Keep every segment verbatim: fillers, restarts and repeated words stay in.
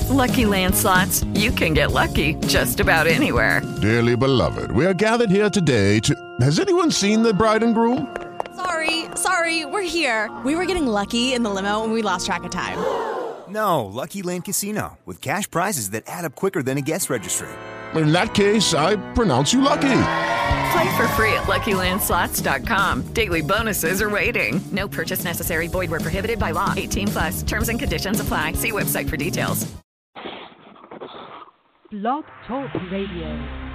Lucky Land Slots, you can get lucky just about anywhere. Dearly beloved, we are gathered here today to... Has anyone seen the bride and groom? Sorry, sorry, we're here. We were getting lucky in the limo and we lost track of time. No, Lucky Land Casino, with cash prizes that add up quicker than a guest registry. In that case, I pronounce you lucky. Play for free at Lucky Land Slots dot com. Daily bonuses are waiting. No purchase necessary. Void where prohibited by law. eighteen plus. Terms and conditions apply. See website for details. Blog Talk Radio.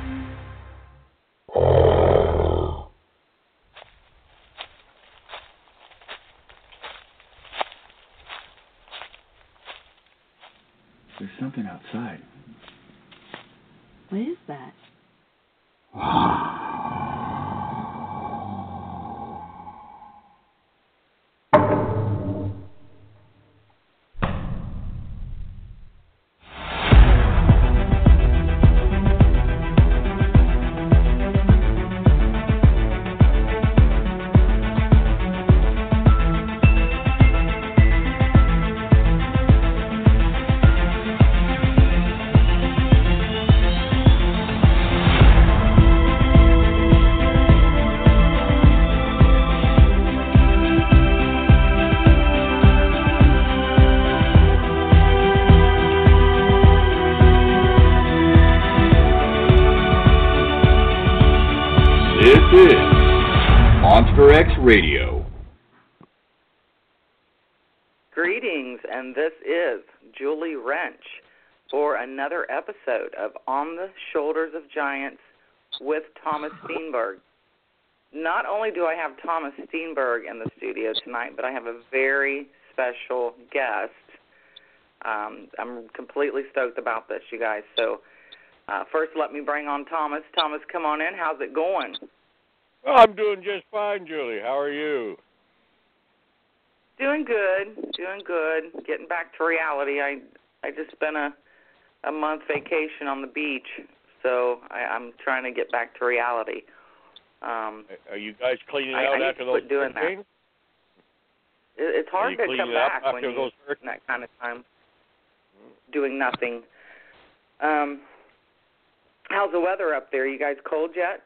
There's something outside. What is that? Radio. Greetings, and this is Julie Wrench for another episode of On the Shoulders of Giants with Thomas Steenberg. Not only do I have Thomas Steenberg in the studio tonight, but I have a very special guest. Um, I'm completely stoked about this, you guys. So uh, first, let me bring on Thomas. Thomas, come on in. How's it going? Well, I'm doing just fine, Julie. How are you? Doing good, doing good. Getting back to reality. I I just spent a a month vacation on the beach, so I, I'm trying to get back to reality. Um, are you guys cleaning I, out I after need to those quit doing that. It, it's hard to come back when you're in that kind of time, doing nothing. Um, how's the weather up there? You guys cold yet?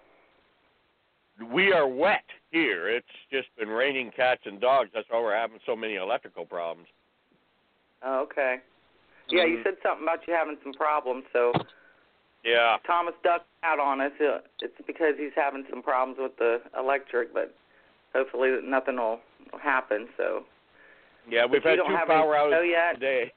We are wet here. It's just been raining cats and dogs. That's why we're having so many electrical problems. Oh, okay. Yeah, mm-hmm. You said something about you having some problems, so yeah. Thomas ducked out on us. It's because he's having some problems with the electric, but hopefully nothing will happen. So yeah, we've had two power outages today.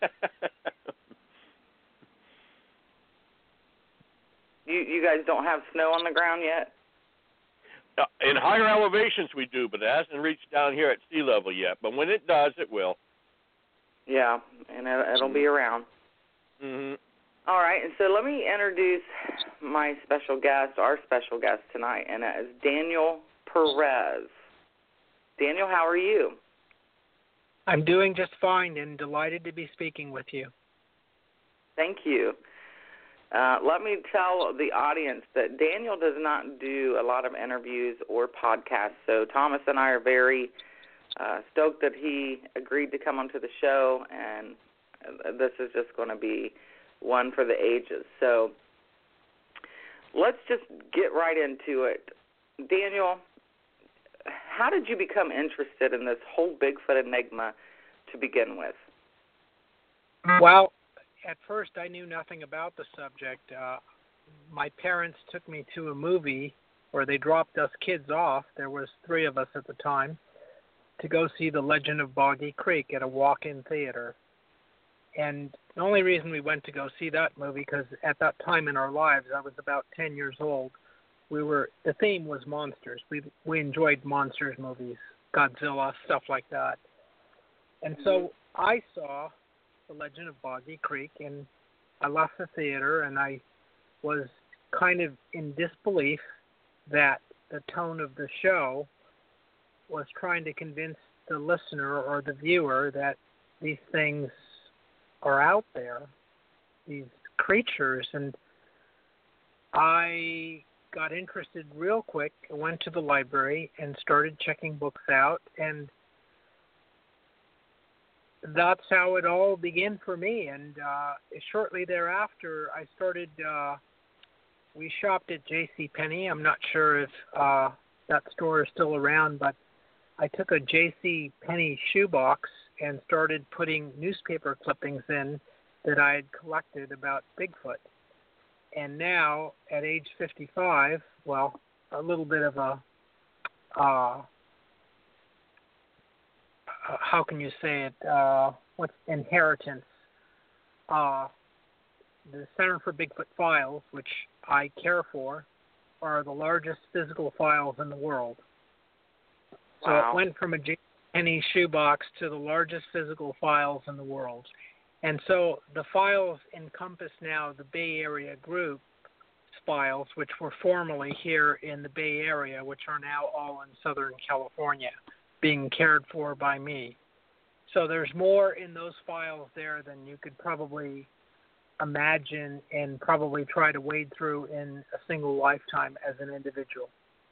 you you guys don't have snow on the ground yet? In higher elevations we do, but it hasn't reached down here at sea level yet. But when it does, it will. Yeah, and it'll be around. Mm-hmm. All right, and so let me introduce my special guest, our special guest tonight, and that is Daniel Perez. Daniel, how are you? I'm doing just fine and delighted to be speaking with you. Thank you. Uh, let me tell the audience that Daniel does not do a lot of interviews or podcasts, so Thomas and I are very uh, stoked that he agreed to come onto the show, and this is just going to be one for the ages. So let's just get right into it. Daniel, how did you become interested in this whole Bigfoot enigma to begin with? Well, at first, I knew nothing about the subject. Uh, my parents took me to a movie where they dropped us kids off. There was three of us at the time to go see The Legend of Boggy Creek at a walk-in theater. And the only reason we went to go see that movie, because at that time in our lives, I was about ten years old. We were the theme was monsters. We we enjoyed monsters movies, Godzilla, stuff like that. And so I saw The Legend of Boggy Creek, and I left the theater, and I was kind of in disbelief that the tone of the show was trying to convince the listener or the viewer that these things are out there, these creatures. And I got interested real quick. I went to the library and started checking books out, and that's how it all began for me. And uh, shortly thereafter, I started. Uh, we shopped at J C Penney. I'm not sure if uh, that store is still around, but I took a J C Penney shoebox and started putting newspaper clippings in that I had collected about Bigfoot. And now, at age fifty-five, well, a little bit of a, uh, how can you say it, uh, what's inheritance? Uh, the Center for Bigfoot Files, which I care for, are the largest physical files in the world. So wow. It went from a J C Penney shoebox to the largest physical files in the world. And so the files encompass now the Bay Area group files, which were formerly here in the Bay Area, which are now all in Southern California, being cared for by me. So there's more in those files there than you could probably imagine and probably try to wade through in a single lifetime as an individual.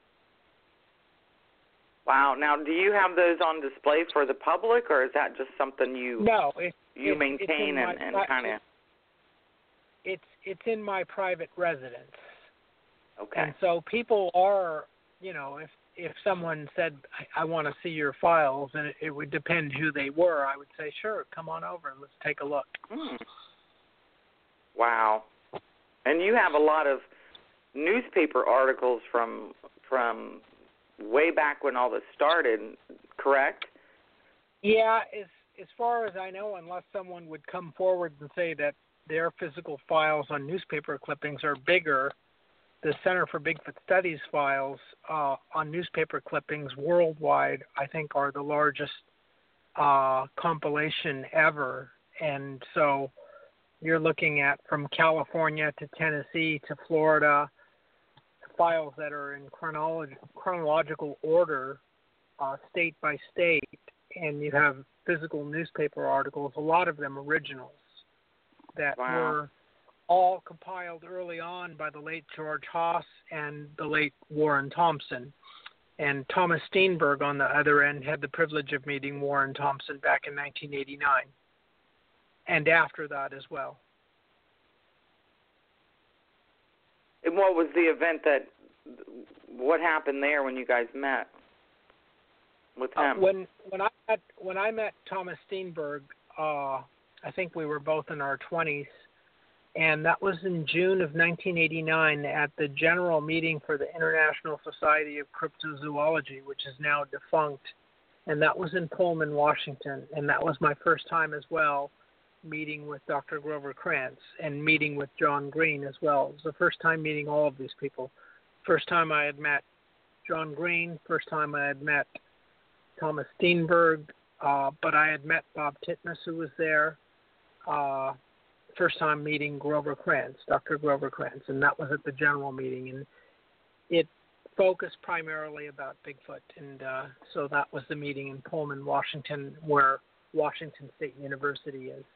Wow. Now, do you have those on display for the public, or is that just something you no, it, you it, maintain and, and kind of? It's it's in my private residence. Okay. And so people are, you know, if if someone said, I, I want to see your files, and it, it would depend who they were, I would say, sure, come on over and let's take a look. Hmm. Wow. And you have a lot of newspaper articles from from way back when all this started, correct? Yeah, as as far as I know, unless someone would come forward and say that their physical files on newspaper clippings are bigger, the Center for Bigfoot Studies files uh, on newspaper clippings worldwide, I think, are the largest uh, compilation ever. And so you're looking at from California to Tennessee to Florida, files that are in chronolog- chronological order, uh, state by state, and you have physical newspaper articles, a lot of them originals, that wow. were all compiled early on by the late George Haas and the late Warren Thompson. And Thomas Steenberg, on the other end, had the privilege of meeting Warren Thompson back in nineteen eighty-nine, and after that as well. And what was the event that, what happened there when you guys met with him? Uh, when when I met when I met Thomas Steenberg, uh, I think we were both in our twenties, and that was in June of nineteen eighty-nine at the general meeting for the International Society of Cryptozoology, which is now defunct, and that was in Pullman, Washington, and that was my first time as well meeting with Doctor Grover Krantz and meeting with John Green as well. It was the first time meeting all of these people. First time I had met John Green, first time I had met Thomas Steenberg, uh, but I had met Bob Titmus, who was there. Uh, first time meeting Grover Krantz, Doctor Grover Krantz, and that was at the general meeting. And it focused primarily about Bigfoot. And uh, so that was the meeting in Pullman, Washington, where Washington State University is.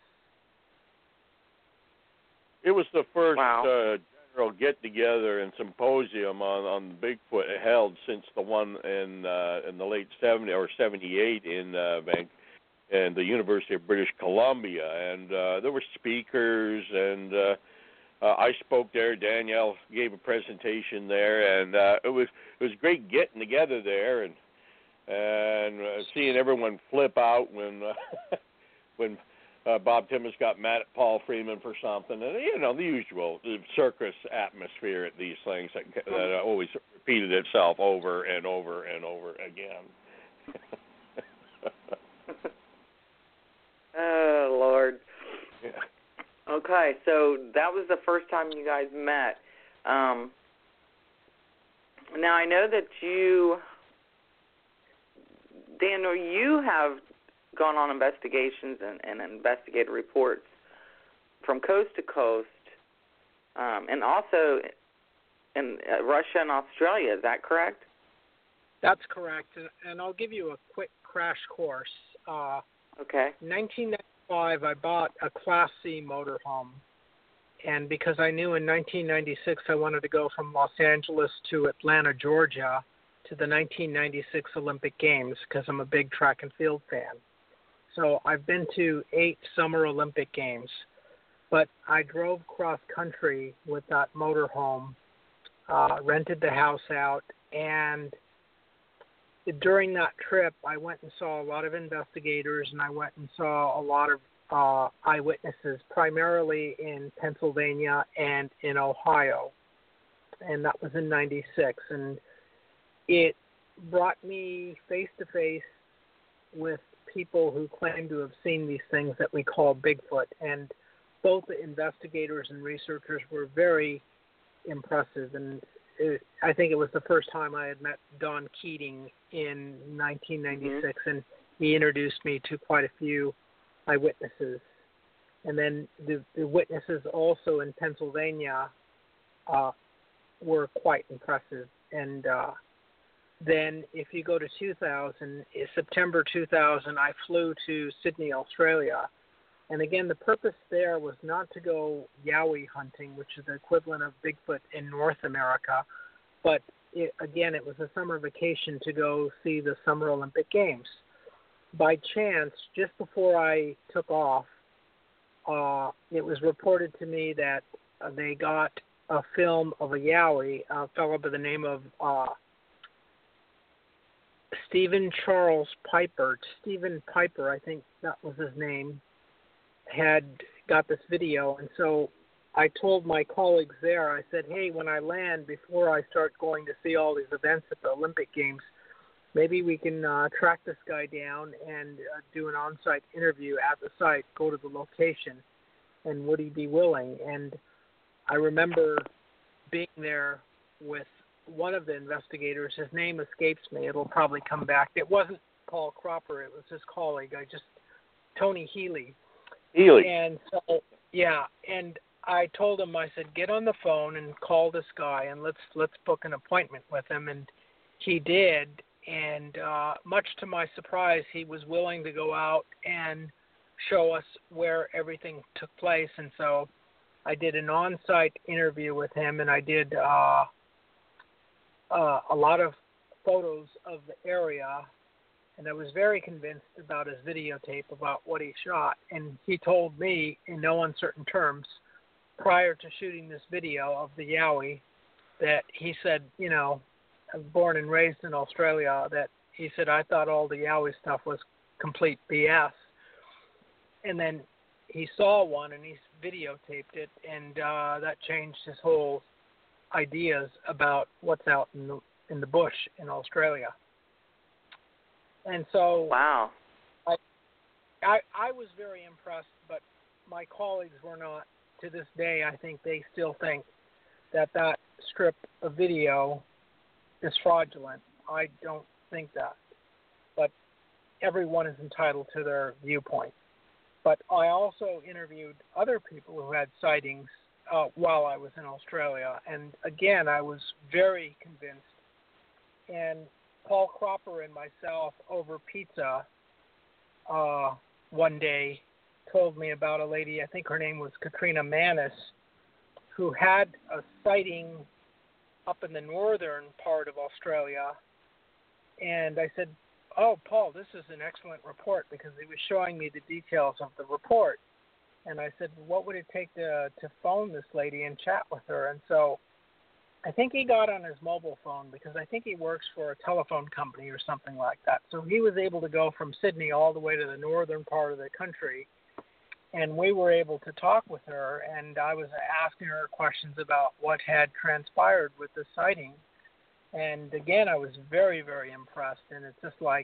It was the first wow. uh, general get-together and symposium on, on Bigfoot held since the one in uh, in the late seventies or seventy-eight in uh, Vancouver. And the University of British Columbia, and uh, there were speakers, and uh, uh, I spoke there. Danielle gave a presentation there, and uh, it was it was great getting together there, and and uh, seeing everyone flip out when uh, when uh, Bob Timmons got mad at Paul Freeman for something, and you know the usual the circus atmosphere at these things that, that always repeated itself over and over and over again. Oh, Lord. Yeah. Okay, so that was the first time you guys met. Um, now, I know that you, Daniel, you have gone on investigations and, and investigated reports from coast to coast, um, and also in uh, Russia and Australia. Is that correct? That's correct, and, and I'll give you a quick crash course. Uh, Okay. In nineteen ninety-five, I bought a Class C motorhome, and because I knew in nineteen ninety-six I wanted to go from Los Angeles to Atlanta, Georgia, to the nineteen ninety-six Olympic Games, because I'm a big track and field fan. So I've been to eight Summer Olympic Games, but I drove cross country with that motorhome, uh, rented the house out, and during that trip, I went and saw a lot of investigators, and I went and saw a lot of uh, eyewitnesses, primarily in Pennsylvania and in Ohio, and that was in ninety-six. And it brought me face-to-face with people who claim to have seen these things that we call Bigfoot, and both the investigators and researchers were very impressive. And it, I think it was the first time I had met Don Keating in nineteen ninety-six, mm-hmm. and he introduced me to quite a few eyewitnesses. And then the, the witnesses also in Pennsylvania uh, were quite impressive. And uh, then if you go to two thousand, September two thousand, I flew to Sydney, Australia. And again, the purpose there was not to go yowie hunting, which is the equivalent of Bigfoot in North America, but it, again, it was a summer vacation to go see the Summer Olympic Games. By chance, just before I took off, uh, it was reported to me that uh, they got a film of a yowie, a fellow by the name of uh, Stephen Charles Piper. Stephen Piper, I think that was his name, had got this video. And so I told my colleagues there, I said, hey, when I land, before I start going to see all these events at the Olympic Games, maybe we can uh, track this guy down and uh, do an on-site interview at the site, go to the location, and would he be willing? And I remember being there with one of the investigators. His name escapes me. It'll probably come back. It wasn't Paul Cropper. It was his colleague. I just, Tony Healy. Healy. And so, yeah, and I told him, I said, get on the phone and call this guy, and let's let's book an appointment with him. And he did, and uh, much to my surprise, he was willing to go out and show us where everything took place. And so I did an on-site interview with him, and I did uh, uh, a lot of photos of the area. And I was very convinced about his videotape, about what he shot. And he told me in no uncertain terms, prior to shooting this video of the yowie, that he said, you know, born and raised in Australia, that he said, I thought all the yowie stuff was complete B S. And then he saw one and he videotaped it, and uh, that changed his whole ideas about what's out in the, in the bush in Australia. And so wow, I, I I was very impressed, but my colleagues were not. To this day, I think they still think that that strip of video is fraudulent. I don't think that, but everyone is entitled to their viewpoint. But I also interviewed other people who had sightings uh, while I was in Australia, and again, I was very convinced. And Paul Cropper and myself over pizza uh, one day told me about a lady, I think her name was Katrina Manis, who had a sighting up in the northern part of Australia. And I said, oh, Paul, this is an excellent report, because he was showing me the details of the report. And I said, what would it take to, to phone this lady and chat with her? And so I think he got on his mobile phone, because I think he works for a telephone company or something like that. So he was able to go from Sydney all the way to the northern part of the country, and we were able to talk with her, and I was asking her questions about what had transpired with the sighting. And again, I was very, very impressed, and it's just like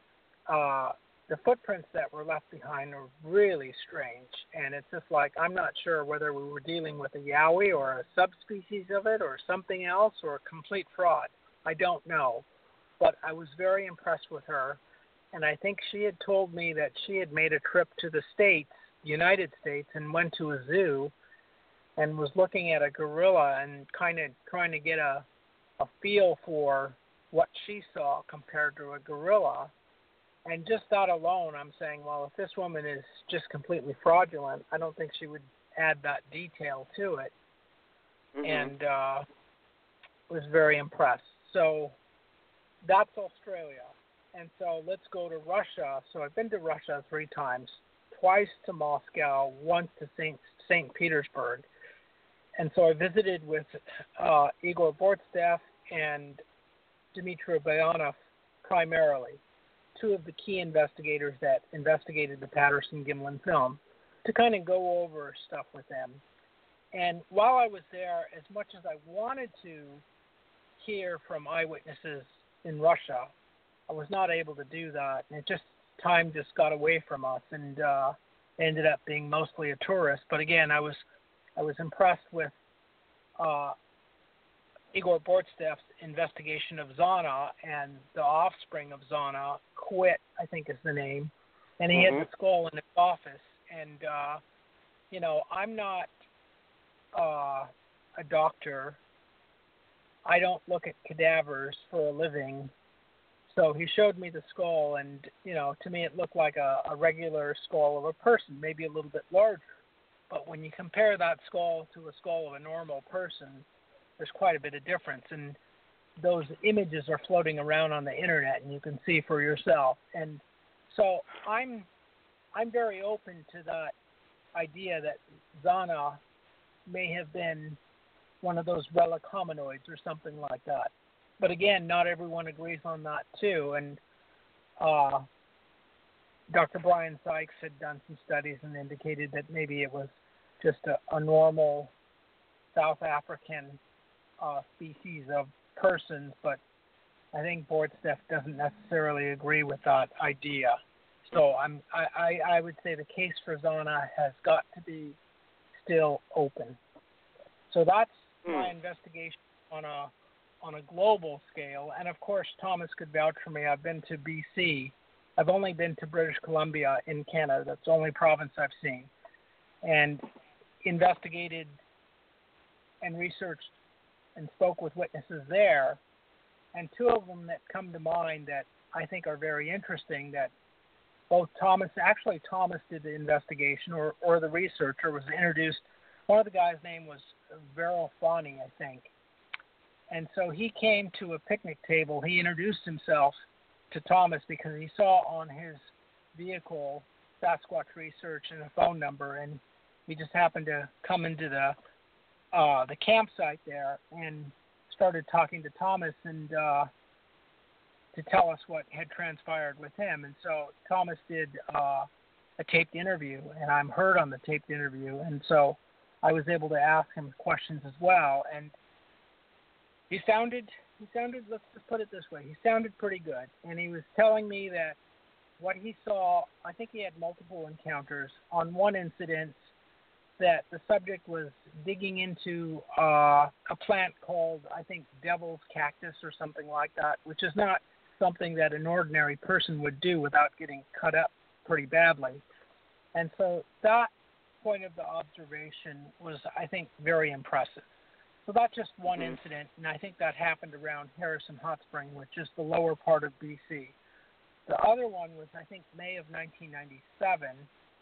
uh, the footprints that were left behind are really strange, and it's just like I'm not sure whether we were dealing with a yowie or a subspecies of it or something else or a complete fraud. I don't know, but I was very impressed with her, and I think she had told me that she had made a trip to the States, United States, and went to a zoo and was looking at a gorilla and kind of trying to get a, a feel for what she saw compared to a gorilla. And just that alone, I'm saying, well, if this woman is just completely fraudulent, I don't think she would add that detail to it. Mm-hmm. And uh, was very impressed. So that's Australia. and so let's go to Russia. So I've been to Russia three times, twice to Moscow, once to Saint Saint Petersburg. And so I visited with uh, Igor Bortsev and Dmitry Bayanov primarily, two of the key investigators that investigated the Patterson-Gimlin film, to kind of go over stuff with them. And while I was there, as much as I wanted to hear from eyewitnesses in Russia, I was not able to do that. And it just, time just got away from us, and uh, ended up being mostly a tourist. But again, I was I was impressed with uh, Igor Bortsev's investigation of Zana and the offspring of Zana. Quit, I think is the name. And he mm-hmm. had the skull in his office. And, uh, you know, I'm not uh, a doctor. I don't look at cadavers for a living. So he showed me the skull, and, you know, to me it looked like a, a regular skull of a person, maybe a little bit larger. But when you compare that skull to a skull of a normal person, there's quite a bit of difference. And those images are floating around on the internet, and you can see for yourself. And so I'm I'm very open to that idea that Zana may have been one of those relic hominoids or something like that. But again, not everyone agrees on that too. And uh, Doctor Brian Sykes had done some studies and indicated that maybe it was just a, a normal South African uh, species of persons. But I think Bortsev doesn't necessarily agree with that idea. So I'm, I, I, I would say the case for Zana has got to be still open. So that's hmm. my investigation on a on a global scale. And of course, Thomas could vouch for me. I've been to B C. I've only been to British Columbia in Canada. That's the only province I've seen. And investigated and researched and spoke with witnesses there. And two of them that come to mind that I think are very interesting, that both Thomas, actually Thomas did the investigation, or, or the researcher was introduced. One of the guys' name was Veryl Fani, I think. And so he came to a picnic table. He introduced himself to Thomas because he saw on his vehicle Sasquatch Research and a phone number, and he just happened to come into the uh, the campsite there and started talking to Thomas and uh, to tell us what had transpired with him. And so Thomas did uh, a taped interview, and I'm heard on the taped interview. And so I was able to ask him questions as well. And he sounded, he sounded, let's just put it this way, he sounded pretty good. And he was telling me that what he saw, I think he had multiple encounters. On one incident, that the subject was digging into uh, a plant called, I think, devil's cactus or something like that, which is not something that an ordinary person would do without getting cut up pretty badly. And so that point of the observation was, I think, very impressive. So that's just one mm-hmm. incident, and I think that happened around Harrison Hot Spring, which is the lower part of B C. The other one was, I think, May of nineteen ninety-seven,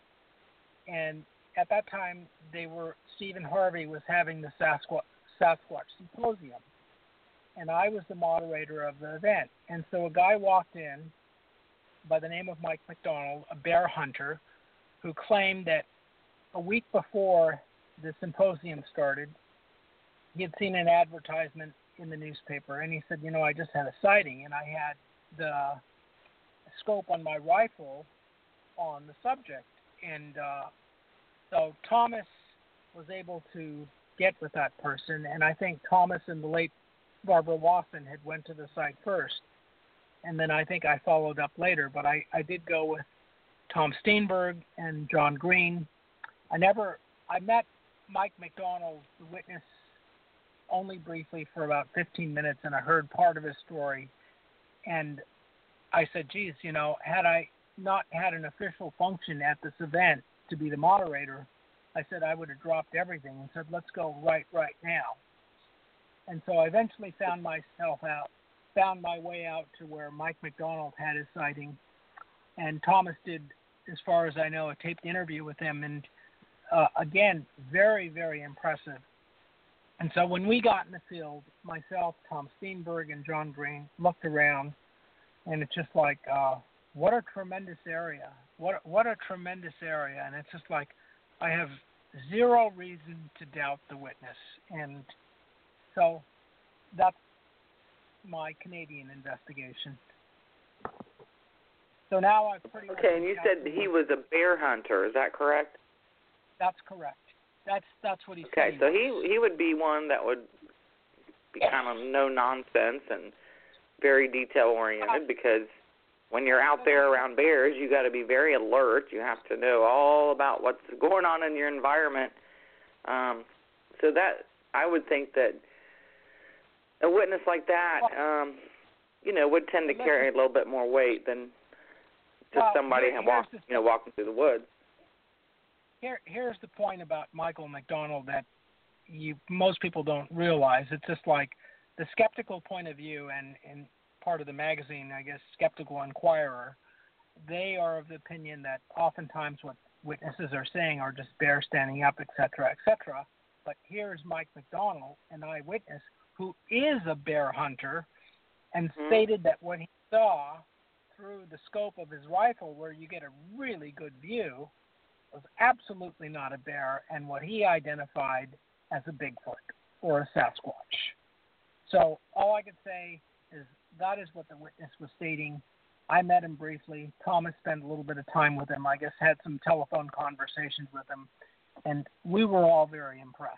and at that time, they were Stephen Harvey was having the Sasquatch, Sasquatch Symposium, and I was the moderator of the event. And so a guy walked in by the name of Mike McDonald, a bear hunter, who claimed that a week before the symposium started, he had seen an advertisement in the newspaper, and he said, you know, I just had a sighting, and I had the scope on my rifle on the subject. And uh, so Thomas was able to get with that person, and I think Thomas and the late Barbara Lawson had went to the site first, and then I think I followed up later, but I, I did go with Tom Steenberg and John Green. I never, I met Mike McDonald, the witness, only briefly for about fifteen minutes, and I heard part of his story, and I said, geez, you know, had I not had an official function at this event to be the moderator, I said I would have dropped everything and said, let's go right, right now. And so I eventually found myself out, found my way out to where Mike McDonald had his sighting, and Thomas did, as far as I know, a taped interview with him, and uh, again, very, very impressive. And so when we got in the field, myself, Tom Steenberg, and John Green looked around, and it's just like, uh, what a tremendous area. What what a tremendous area. And it's just like, I have zero reason to doubt the witness. And so that's my Canadian investigation. So now I've pretty much... Okay, and you said he was a bear hunter. Is that correct? That's correct. That's that's what he okay, said. Okay, so he he would be one that would be kind of no nonsense and very detail oriented, because when you're out there around bears, you got to be very alert. You have to know all about what's going on in your environment. Um, so that I would think that a witness like that, um, you know, would tend to carry a little bit more weight than just well, somebody here, walk, you know, walking through the woods. Here, here's the point about Michael McDonald that you most people don't realize. It's just like the skeptical point of view, and, and part of the magazine, I guess, Skeptical Inquirer, they are of the opinion that oftentimes what witnesses are saying are just bears standing up, et cetera, et cetera. But here's Mike McDonald, an eyewitness, who is a bear hunter, and mm-hmm. stated that what he saw through the scope of his rifle, where you get a really good view, was absolutely not a bear, and what he identified as a Bigfoot or a Sasquatch. So all I could say is that is what the witness was stating. I met him briefly. Thomas spent a little bit of time with him. I guess had some telephone conversations with him, and we were all very impressed.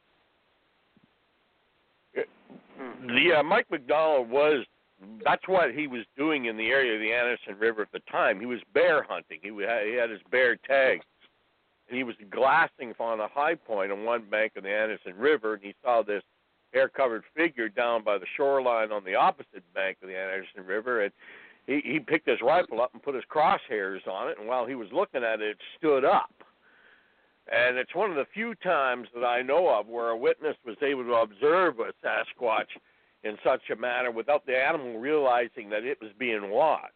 The uh, Mike McDonald was, that's what he was doing in the area of the Anderson River at the time. He was bear hunting. He had, he had his bear tag. And he was glassing on a high point on one bank of the Anderson River, and he saw this hair-covered figure down by the shoreline on the opposite bank of the Anderson River, and he, he picked his rifle up and put his crosshairs on it, and while he was looking at it, it stood up. And it's one of the few times that I know of where a witness was able to observe a Sasquatch in such a manner without the animal realizing that it was being watched.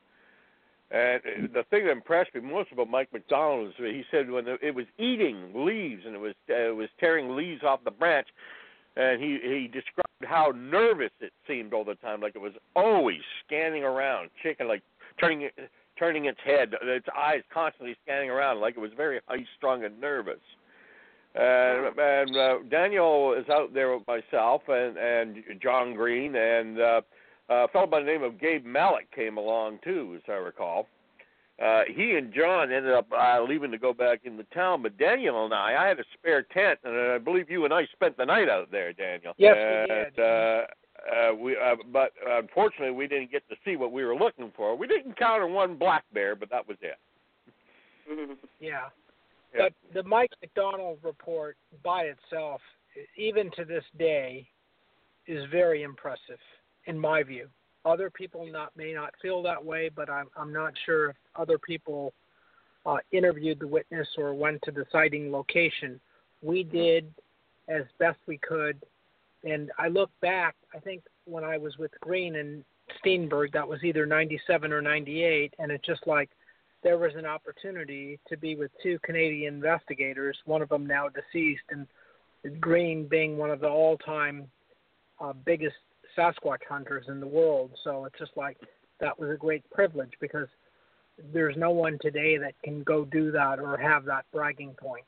And the thing that impressed me most about Mike McDonald is he said when it was eating leaves and it was uh, it was tearing leaves off the branch, and he, he described how nervous it seemed all the time, like it was always scanning around, chicken, like turning it, turning its head, its eyes constantly scanning around, like it was very high-strung and nervous. And, and uh, Daniel is out there with myself and, and John Green, and uh, a fellow by the name of Gabe Malik came along too, as I recall. Uh, he and John ended up uh, leaving to go back into town, but Daniel and I, I had a spare tent, and I believe you and I spent the night out there, Daniel. Yes, and, we did. Uh, uh, we, uh, but unfortunately, we didn't get to see what we were looking for. We did encounter one black bear, but that was it. Yeah. Yeah. But the Mike McDonald report by itself, even to this day, is very impressive, in my view. Other people not may not feel that way, but I'm I'm not sure if other people uh, interviewed the witness or went to the sighting location. We did as best we could, and I look back. I think when I was with Green and Steenberg, that was either ninety-seven or ninety-eight, and it's just like there was an opportunity to be with two Canadian investigators, one of them now deceased, and Green being one of the all-time uh, biggest Sasquatch hunters in the world. So it's just like that was a great privilege, because there's no one today that can go do that or have that bragging point.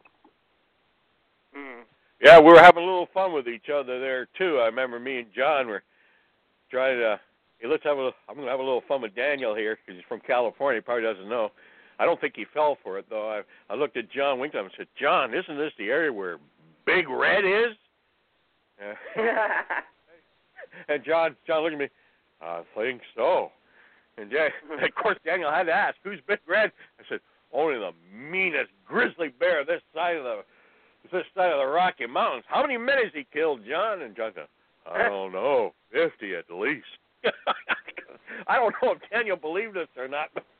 Mm. Yeah, we were having a little fun with each other there too. I remember me and John were trying to, hey, let's have a, I'm going to have a little fun with Daniel here, because he's from California. He probably doesn't know. I don't think he fell for it, though. I, I looked at John, winked at him, and said, John, isn't this the area where Big Red is? Uh, and John, John looked at me, I think so. And Jay, of course, Daniel had to ask, who's Big Red? I said, only the meanest grizzly bear this side of the this side of the Rocky Mountains. How many men has he killed, John? And John said, I don't know, fifty at least. I don't know if Daniel believed us or not. But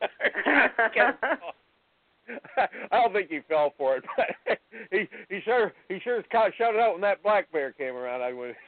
I don't think he fell for it. But he he sure he sure shouted out when that black bear came around. I would.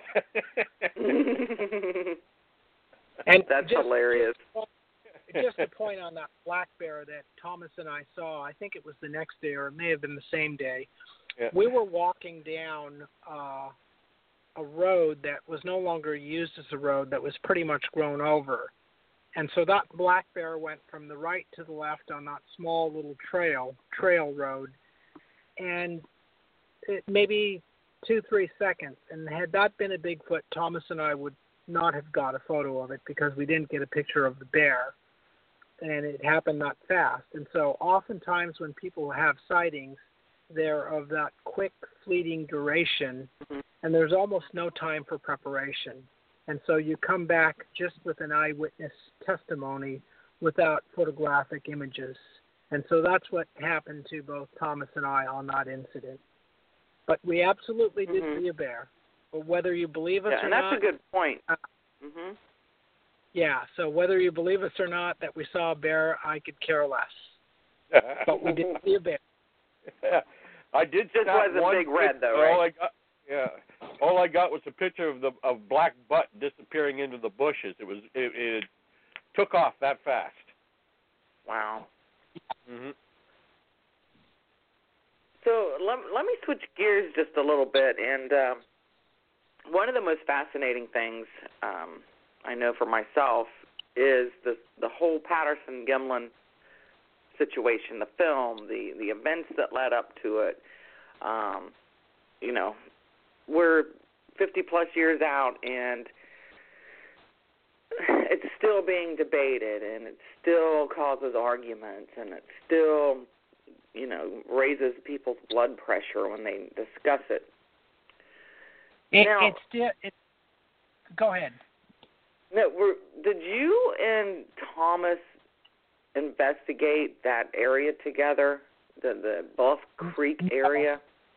And that's just, hilarious. Just a point on that black bear that Thomas and I saw. I think it was the next day, or it may have been the same day. Yeah. We were walking down uh, a road that was no longer used as a road, that was pretty much grown over. And so that black bear went from the right to the left on that small little trail, trail road, and it, maybe two, three seconds. And had that been a Bigfoot, Thomas and I would not have got a photo of it because we didn't get a picture of the bear, and it happened that fast. And so oftentimes when people have sightings, they're of that quick, fleeting duration, mm-hmm. and there's almost no time for preparation. And so you come back just with an eyewitness testimony without photographic images. And so that's what happened to both Thomas and I on that incident. But we absolutely did mm-hmm. see a bear. But whether you believe us yeah, or and that's not... a good point. Uh, mm-hmm. Yeah, so whether you believe us or not that we saw a bear, I could care less. But we did see a bear. Yeah. I did Just wasn't one big red, though, all right? I got, yeah. All I got was a picture of the of black butt disappearing into the bushes. It was it, it took off that fast. Wow. Mm-hmm. So let let me switch gears just a little bit, and um, one of the most fascinating things um, I know for myself is the the whole Patterson-Gimlin situation, the film, the, the events that led up to it. Um, you know, we're fifty plus years out, and it's still being debated, and it still causes arguments, and it still, you know, raises people's blood pressure when they discuss it. It now, it's still. It, go ahead. No, were, did you and Thomas investigate that area together, the the Bluff Creek area?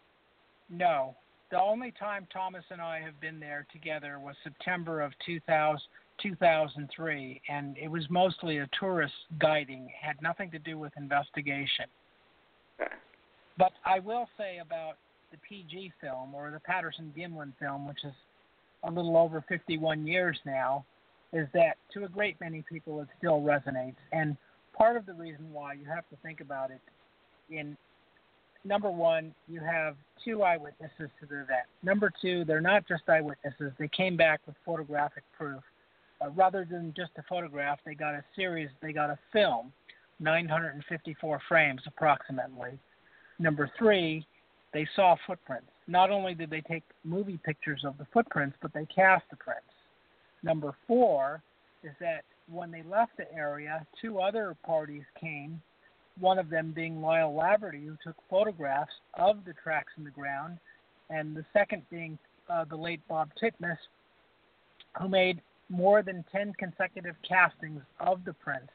No. The only time Thomas and I have been there together was September of two thousand, two thousand three, and it was mostly a tourist guiding. It had nothing to do with investigation. Okay. But I will say about the P G film, or the Patterson-Gimlin film, which is a little over fifty-one years now, is that to a great many people it still resonates. And part of the reason why, you have to think about it, in number one, you have two eyewitnesses to the event. Number two, they're not just eyewitnesses. They came back with photographic proof. Uh, rather than just a photograph, they got a series, they got a film, nine hundred fifty-four frames approximately. Number three, they saw footprints. Not only did they take movie pictures of the footprints, but they cast the prints. Number four is that when they left the area, two other parties came, one of them being Lyle Laverty, who took photographs of the tracks in the ground, and the second being uh, the late Bob Titmus, who made more than ten consecutive castings of the prints.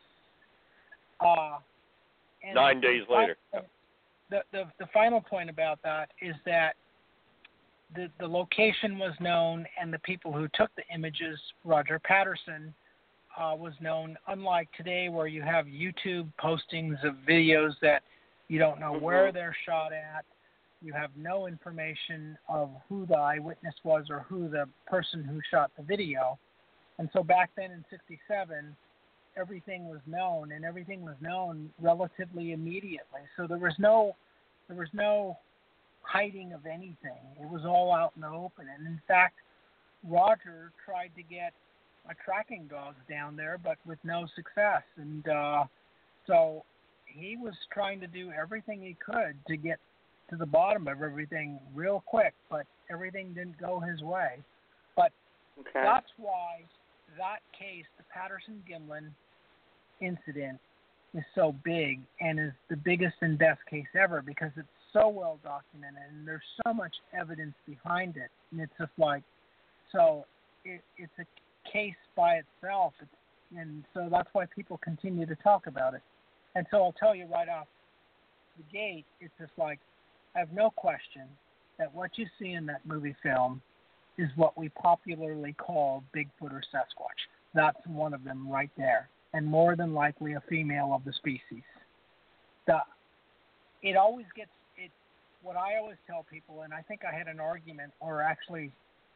Uh, and Nine days the, later. The, the, the final point about that is that the, the location was known, and the people who took the images, Roger Patterson, Uh, was known, unlike today where you have YouTube postings of videos that you don't know mm-hmm. where they're shot at. You have no information of who the eyewitness was or who the person who shot the video. And so back then in sixty-seven, everything was known, and everything was known relatively immediately. So there was no, there was no hiding of anything. It was all out in the open. And in fact, Roger tried to get a tracking dogs down there, but with no success. And uh, so he was trying to do everything he could to get to the bottom of everything real quick, but everything didn't go his way. But okay. That's why that case, the Patterson-Gimlin incident, is so big and is the biggest and best case ever, because it's so well documented and there's so much evidence behind it. And it's just like, so it, it's a case by itself, it's, and so that's why people continue to talk about it. And so I'll tell you right off the gate, it's just like, I have no question that what you see in that movie film is what we popularly call Bigfoot or Sasquatch. That's one of them right there, and more than likely a female of the species. The, it always gets, it. What I always tell people, and I think I had an argument, or actually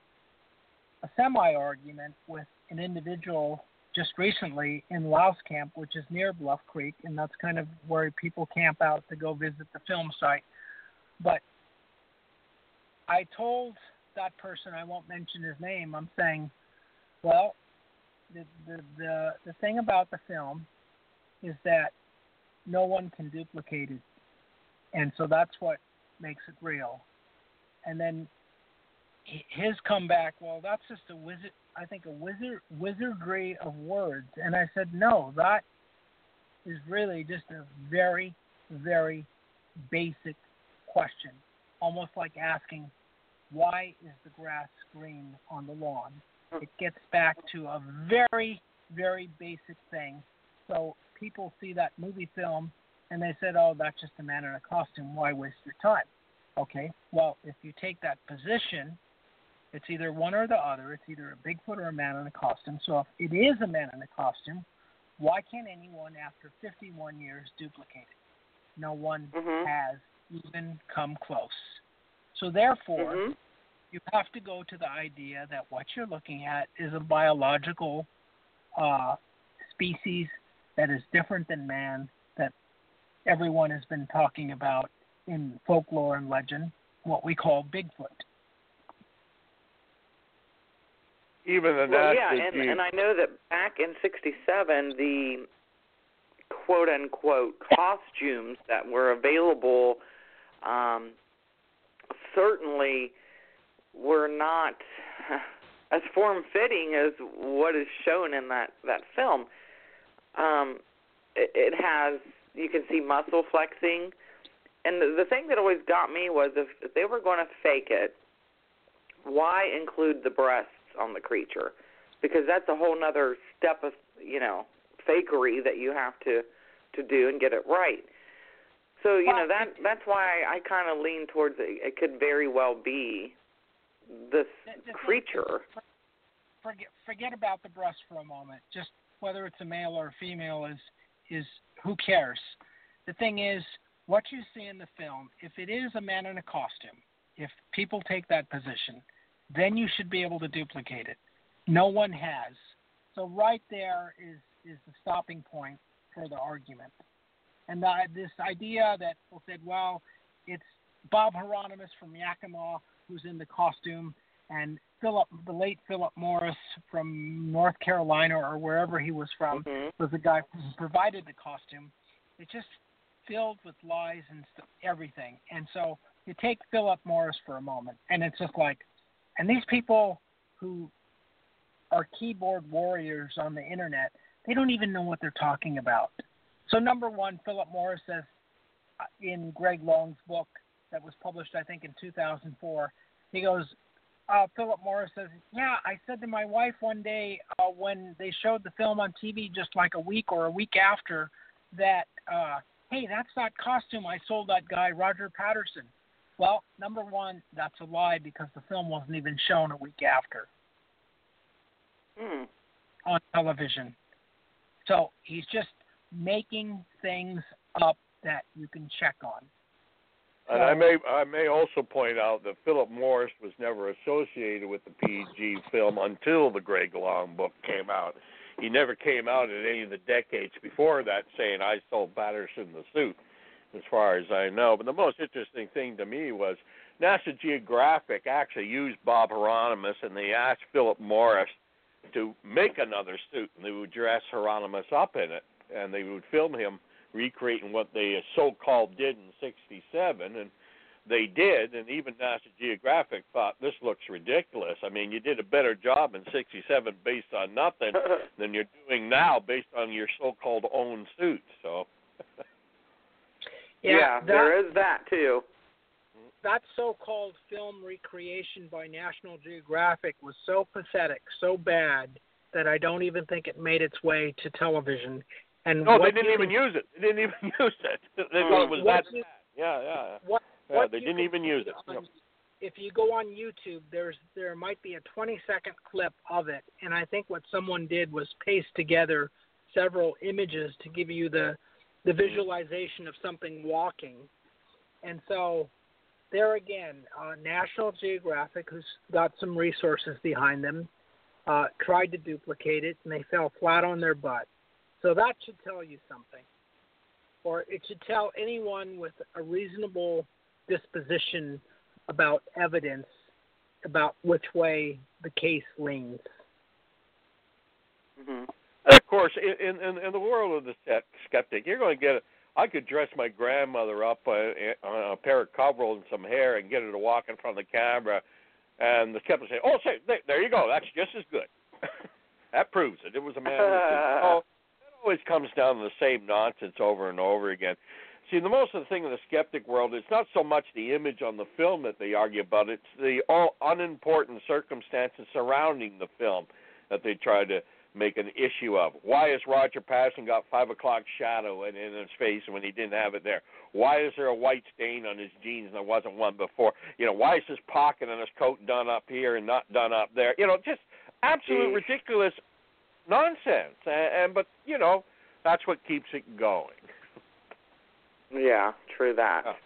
a semi-argument with an individual just recently in Louse Camp, which is near Bluff Creek, and that's kind of where people camp out to go visit the film site. But I told that person, I won't mention his name, I'm saying, well, the, the the the thing about the film is that no one can duplicate it, and so that's what makes it real. And then his comeback, well, that's just a wizard. I think a wizard wizardry of words. And I said, no, that is really just a very, very basic question, almost like asking, why is the grass green on the lawn? It gets back to a very, very basic thing. So people see that movie film and they said, oh, that's just a man in a costume. Why waste your time? Okay, well, if you take that position, it's either one or the other. It's either a Bigfoot or a man in a costume. So if it is a man in a costume, why can't anyone after fifty-one years duplicate it? No one mm-hmm. has even come close. So therefore, mm-hmm. you have to go to the idea that what you're looking at is a biological uh, species that is different than man, that everyone has been talking about in folklore and legend, what we call Bigfoot. Even the well, yeah, National and, and I know that back in sixty-seven, the quote-unquote costumes that were available um, certainly were not as form-fitting as what is shown in that, that film. Um, it, it has, you can see muscle flexing. And the, the thing that always got me was if, if they were going to fake it, why include the breasts on the creature? Because that's a whole other step of, you know, fakery that you have to, to do and get it right. So, you know, that that's why I kind of lean towards it. It could very well be this the, the creature. Thing, forget, forget about the breast for a moment. Just whether it's a male or a female is is who cares? The thing is, what you see in the film, if it is a man in a costume, if people take that position, then you should be able to duplicate it. No one has. So right there is, is the stopping point for the argument. And the, this idea that people said, well, it's Bob Hieronymus from Yakima who's in the costume, and Philip, the late Philip Morris from North Carolina or wherever he was from, mm-hmm. was the guy who provided the costume. It just filled with lies and st- everything. And so you take Philip Morris for a moment, and it's just like, and these people who are keyboard warriors on the internet, they don't even know what they're talking about. So number one, Philip Morris says in Greg Long's book that was published, I think, in two thousand four, he goes, uh, Philip Morris says, yeah, I said to my wife one day uh, when they showed the film on T V just like a week or a week after that, uh, hey, that's that costume I sold that guy, Roger Patterson. Well, number one, that's a lie because the film wasn't even shown a week after mm. on television. So he's just making things up that you can check on. And I may I may also point out that Philip Morris was never associated with the P G film until the Greg Long book came out. He never came out in any of the decades before that saying, I sold Patterson the suit, as far as I know. But the most interesting thing to me was National Geographic actually used Bob Hieronymus, and they asked Philip Morris to make another suit, and they would dress Hieronymus up in it, and they would film him recreating what they so-called did in sixty-seven, and they did, and even National Geographic thought, this looks ridiculous. I mean, you did a better job in sixty-seven based on nothing than you're doing now based on your so-called own suit. So, yeah, yeah that, there is that, too. That so-called film recreation by National Geographic was so pathetic, so bad, that I don't even think it made its way to television. And no, they didn't even use it. They didn't even use it. They um, thought it was that you, bad. Yeah, yeah. What, yeah what they didn't even use it. On, no. If you go on YouTube, there's there might be a twenty-second clip of it, and I think what someone did was paste together several images to give you the the visualization of something walking. And so there again, uh, National Geographic, who's got some resources behind them, uh, tried to duplicate it, and they fell flat on their butt. So that should tell you something. Or it should tell anyone with a reasonable disposition about evidence about which way the case leans. Mm-hmm. And of course, in, in in the world of the skeptic, you're going to get. A, I could dress my grandmother up uh, on a pair of coveralls and some hair and get her to walk in front of the camera, and the skeptic would say, "Oh, say, there, there you go. That's just as good." That proves it. It was a man who said, "Oh." It always comes down to the same nonsense over and over again. See, the most of the thing in the skeptic world, it's not so much the image on the film that they argue about, it's the all unimportant circumstances surrounding the film that they try to make an issue of. Why has Roger Patterson got five o'clock shadow in, in his face when he didn't have it there? Why is there a white stain on his jeans and there wasn't one before? You know, why is his pocket on his coat done up here and not done up there? You know, just absolute ridiculous nonsense. And, and but, you know, that's what keeps it going. Yeah, true that. Oh.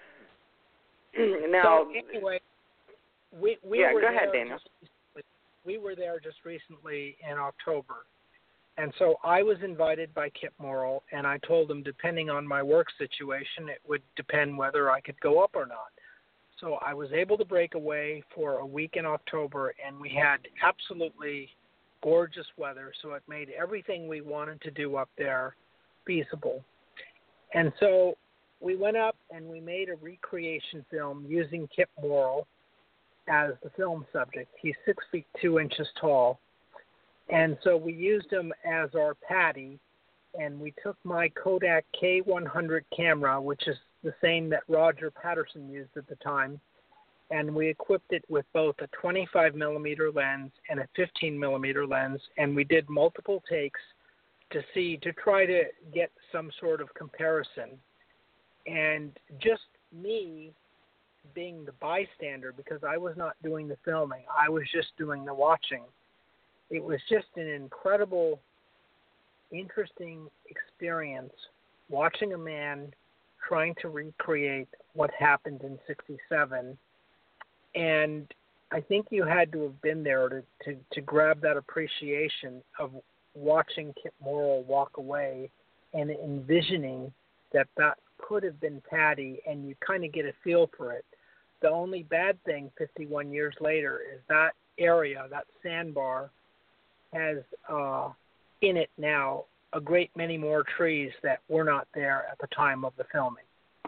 So Now, anyway, we we yeah, were go there ahead, Daniel. Just, we were there just recently in October, and so I was invited by Kip Morrill, and I told him depending on my work situation, it would depend whether I could go up or not. So I was able to break away for a week in October, and we had absolutely gorgeous weather, so it made everything we wanted to do up there feasible. And so we went up and we made a recreation film using Kip Morrill as the film subject. He's six feet two inches tall. And so we used him as our Patty, and we took my Kodak K one hundred camera, which is the same that Roger Patterson used at the time, and we equipped it with both a twenty-five millimeter lens and a fifteen millimeter lens, and we did multiple takes to see, to try to get some sort of comparison. And just me being the bystander, because I was not doing the filming, I was just doing the watching. It was just an incredible, interesting experience watching a man trying to recreate what happened in sixty-seven. And I think you had to have been there to, to, to grab that appreciation of watching Kip Morrill walk away and envisioning that that could have been Patty, and you kind of get a feel for it. The only bad thing fifty-one years later is that area, that sandbar, has uh, in it now a great many more trees that were not there at the time of the filming.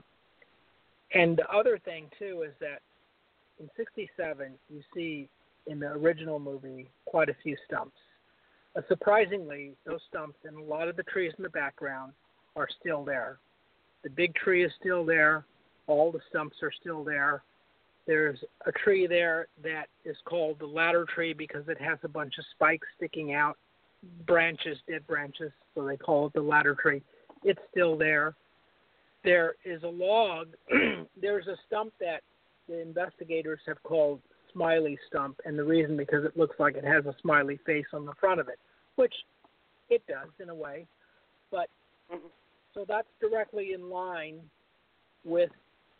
And the other thing, too, is that in sixty-seven, you see in the original movie quite a few stumps. Uh, surprisingly, those stumps and a lot of the trees in the background are still there. The big tree is still there. All the stumps are still there. There's a tree there that is called the ladder tree because it has a bunch of spikes sticking out, branches, dead branches, so they call it the ladder tree. It's still there. There is a log. There's a stump that the investigators have called Smiley Stump, and the reason because it looks like it has a smiley face on the front of it, which it does in a way. But mm-hmm. So that's directly in line with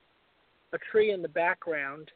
a tree in the background,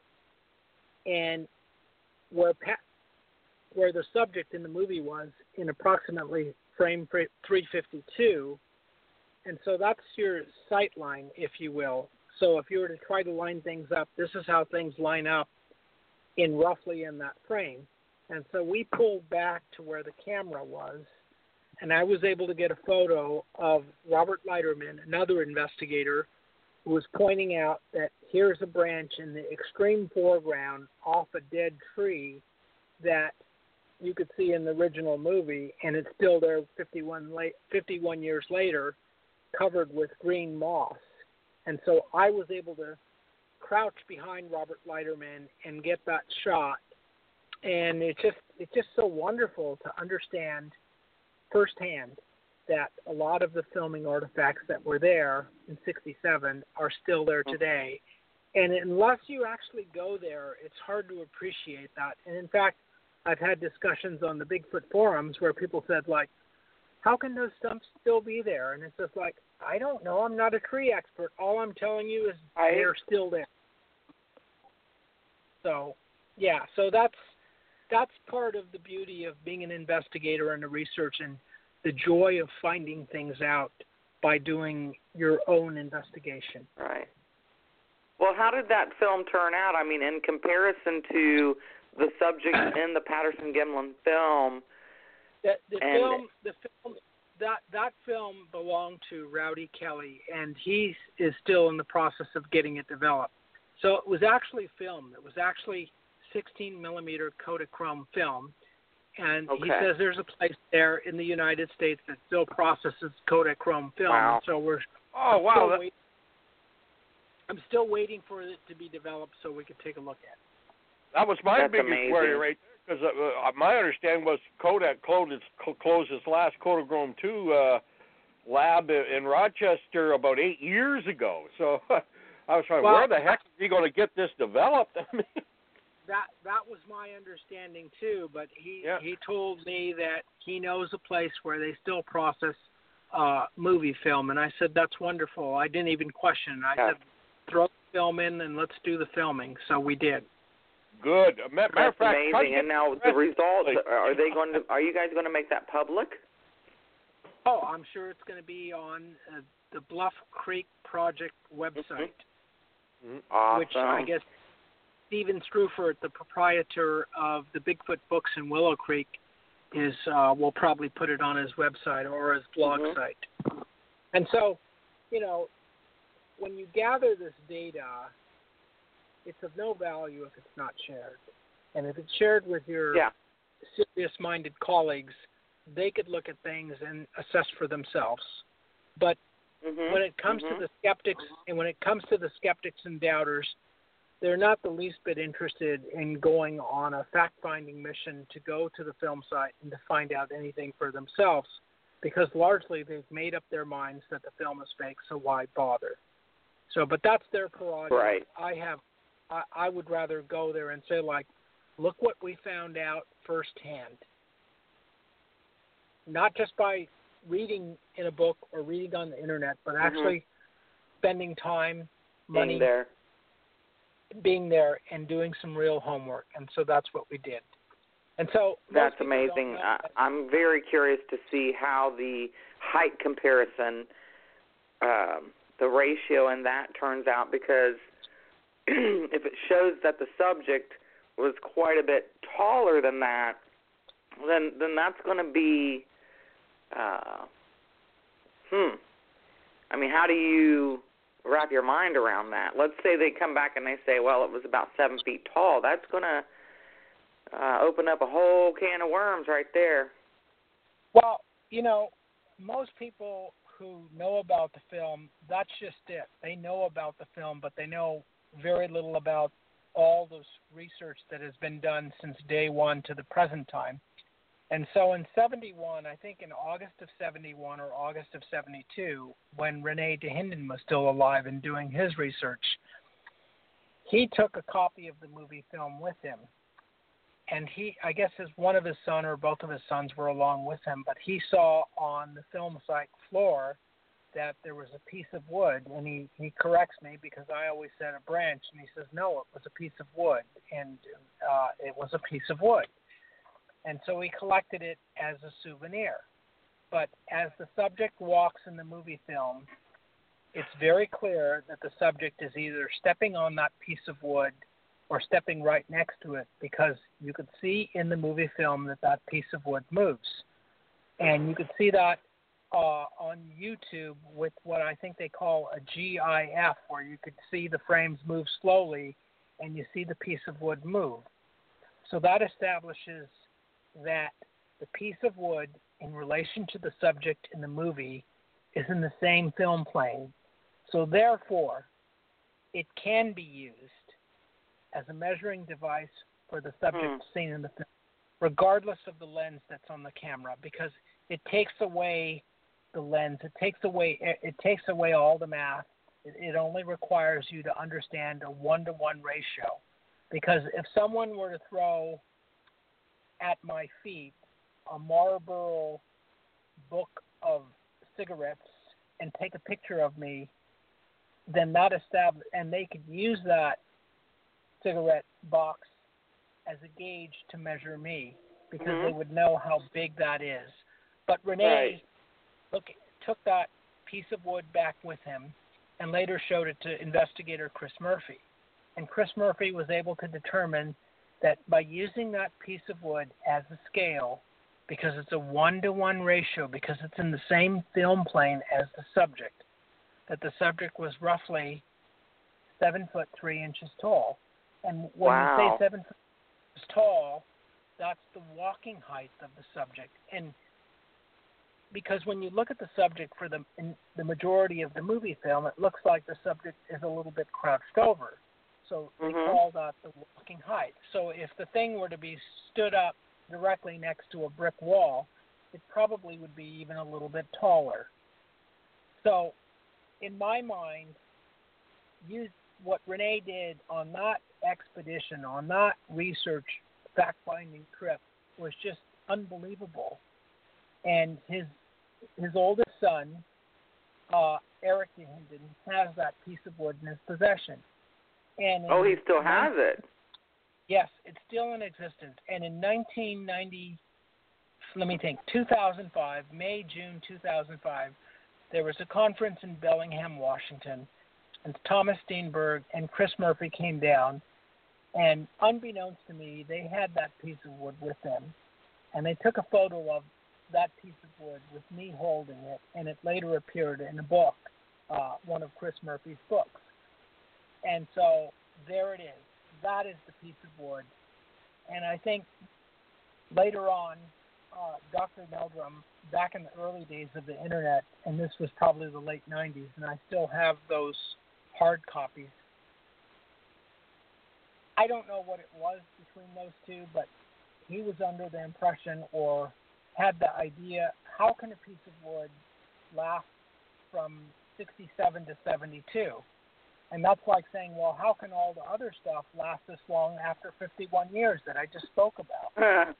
and where Pat, where the subject in the movie was in approximately frame three fifty-two, and so that's your sight line, if you will. So if you were to try to line things up, this is how things line up in roughly in that frame. And so we pulled back to where the camera was, and I was able to get a photo of Robert Leiterman, another investigator, who was pointing out that here's a branch in the extreme foreground off a dead tree that you could see in the original movie, and it's still there fifty-one, late, fifty-one years later, covered with green moss. And so I was able to crouch behind Robert Leiterman and get that shot. And it's just it's just so wonderful to understand firsthand that a lot of the filming artifacts that were there in sixty-seven are still there today. And unless you actually go there, it's hard to appreciate that. And in fact, I've had discussions on the Bigfoot forums where people said, like, how can those stumps still be there? And it's just like, I don't know. I'm not a tree expert. All I'm telling you is I... they're still there. So, yeah, so that's that's part of the beauty of being an investigator and a research, and the joy of finding things out by doing your own investigation. Right. Well, how did that film turn out? I mean, in comparison to the subject in the Patterson-Gimlin film, The, the And- film, the film, that that film belonged to Rowdy Kelly, and he is still in the process of getting it developed. So it was actually filmed. It was actually sixteen millimeter Kodachrome film, and he Okay. says there's a place there in the United States that still processes Kodachrome film. Wow. And so we're Oh, I'm wow. still That, wait- I'm still waiting for it to be developed so we could take a look at it. that was my That's biggest amazing. worry right there, because uh, uh, my understanding was Kodak closed its, closed its last Kodachrome two uh, lab in Rochester about eight years ago. So I was trying, Well, where the heck is he going to get this developed? I mean, That that was my understanding too, but he Yeah. he told me that he knows a place where they still process uh, movie film, and I said that's wonderful. I didn't even question. I Yeah. said throw the film in and let's do the filming. So we did. good. A matter That's of fact, try to amazing. get And now the the rest- results, like- are they going to, are you guys going to make that public? Oh, I'm sure it's going to be on uh, the Bluff Creek Project website, Mhm. Awesome. which I guess Stephen Strufert, the proprietor of the Bigfoot Books in Willow Creek, is uh, will probably put it on his website or his blog Mhm. site. And so, you know, when you gather this data, it's of no value if it's not shared. And if it's shared with your Yeah. serious-minded colleagues, they could look at things and assess for themselves. But Mhm. when it comes Mhm. to the skeptics, and when it comes to the skeptics and doubters, they're not the least bit interested in going on a fact-finding mission to go to the film site and to find out anything for themselves, because largely they've made up their minds that the film is fake, so why bother? So, but that's their prerogative. Right. I have, I, I would rather go there and say, like, look what we found out firsthand. Not just by reading in a book or reading on the internet, but actually spending time, money, Being there. being there and doing some real homework. And so that's what we did. And so most That's people don't amazing. know I, that- I'm very curious to see how the height comparison, um, the ratio in that turns out, because if it shows that the subject was quite a bit taller than that, then then that's going to be, uh, hmm. I mean, how do you wrap your mind around that? Let's say they come back and they say, well, it was about seven feet tall. That's going to uh, open up a whole can of worms right there. Well, you know, most people who know about the film, that's just it. They know about the film, but they know very little about all this research that has been done since day one to the present time. And so in seventy-one, I think in August of seventy-one or August of seventy-two, when Rene Dahinden was still alive and doing his research, he took a copy of the movie film with him. And he, I guess his one of his son or both of his sons were along with him, but he saw on the film site floor that there was a piece of wood, and he, he corrects me because I always said a branch, and he says, no, it was a piece of wood, and uh, it was a piece of wood. And so he collected it as a souvenir. But as the subject walks in the movie film, it's very clear that the subject is either stepping on that piece of wood or stepping right next to it, because you could see in the movie film that that piece of wood moves. And you could see that uh, on YouTube with what I think they call a G I F, where you could see the frames move slowly and you see the piece of wood move. So that establishes that the piece of wood in relation to the subject in the movie is in the same film plane. So therefore, it can be used as a measuring device for the subject Hmm. seen in the film, regardless of the lens that's on the camera, because it takes away the lens, it takes away it, it takes away all the math. It, it only requires you to understand a one-to-one ratio. Because if someone were to throw at my feet a Marlboro book of cigarettes and take a picture of me, then that established, and they could use that cigarette box as a gauge to measure me, because Mhm. they would know how big that is. But Rene Right. look, took that piece of wood back with him and later showed it to investigator Chris Murphy. And Chris Murphy was able to determine that by using that piece of wood as a scale, because it's a one-to-one ratio, because it's in the same film plane as the subject, that the subject was roughly seven foot three inches tall. And when wow. you say seven foot tall, that's the walking height of the subject. And because when you look at the subject for the in the majority of the movie film, it looks like the subject is a little bit crouched over. So they mm-hmm. call that the walking height. So if the thing were to be stood up directly next to a brick wall, it probably would be even a little bit taller. So in my mind, you, what Rene did on that expedition, on that research fact-finding trip was just unbelievable. And his his oldest son, uh, Eric de Hinden, has that piece of wood in his possession. And oh, he still in, has it? Yes, it's still in existence. And in nineteen ninety, let me think, two thousand five, May, June two thousand five, there was a conference in Bellingham, Washington, and Thomas Steenberg and Chris Murphy came down, and unbeknownst to me, they had that piece of wood with them, and they took a photo of that piece of wood with me holding it, and it later appeared in a book, uh, one of Chris Murphy's books. And so there it is. That is the piece of wood. And I think later on, uh, Doctor Meldrum, back in the early days of the Internet, and this was probably the late nineties, and I still have those hard copies. I don't know what it was between those two, but he was under the impression or had the idea, how can a piece of wood last from sixty-seven to seventy-two? And that's like saying, well, how can all the other stuff last this long after fifty-one years that I just spoke about?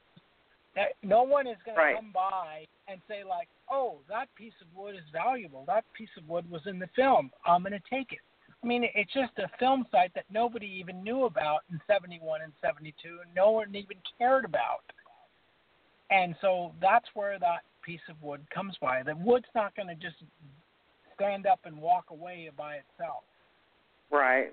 No one is going right. to come by and say, like, oh, that piece of wood is valuable. That piece of wood was in the film. I'm going to take it. I mean, it's just a film site that nobody even knew about in seventy-one and seventy-two, and no one even cared about. And so that's where that piece of wood comes by. The wood's not going to just stand up and walk away by itself. Right.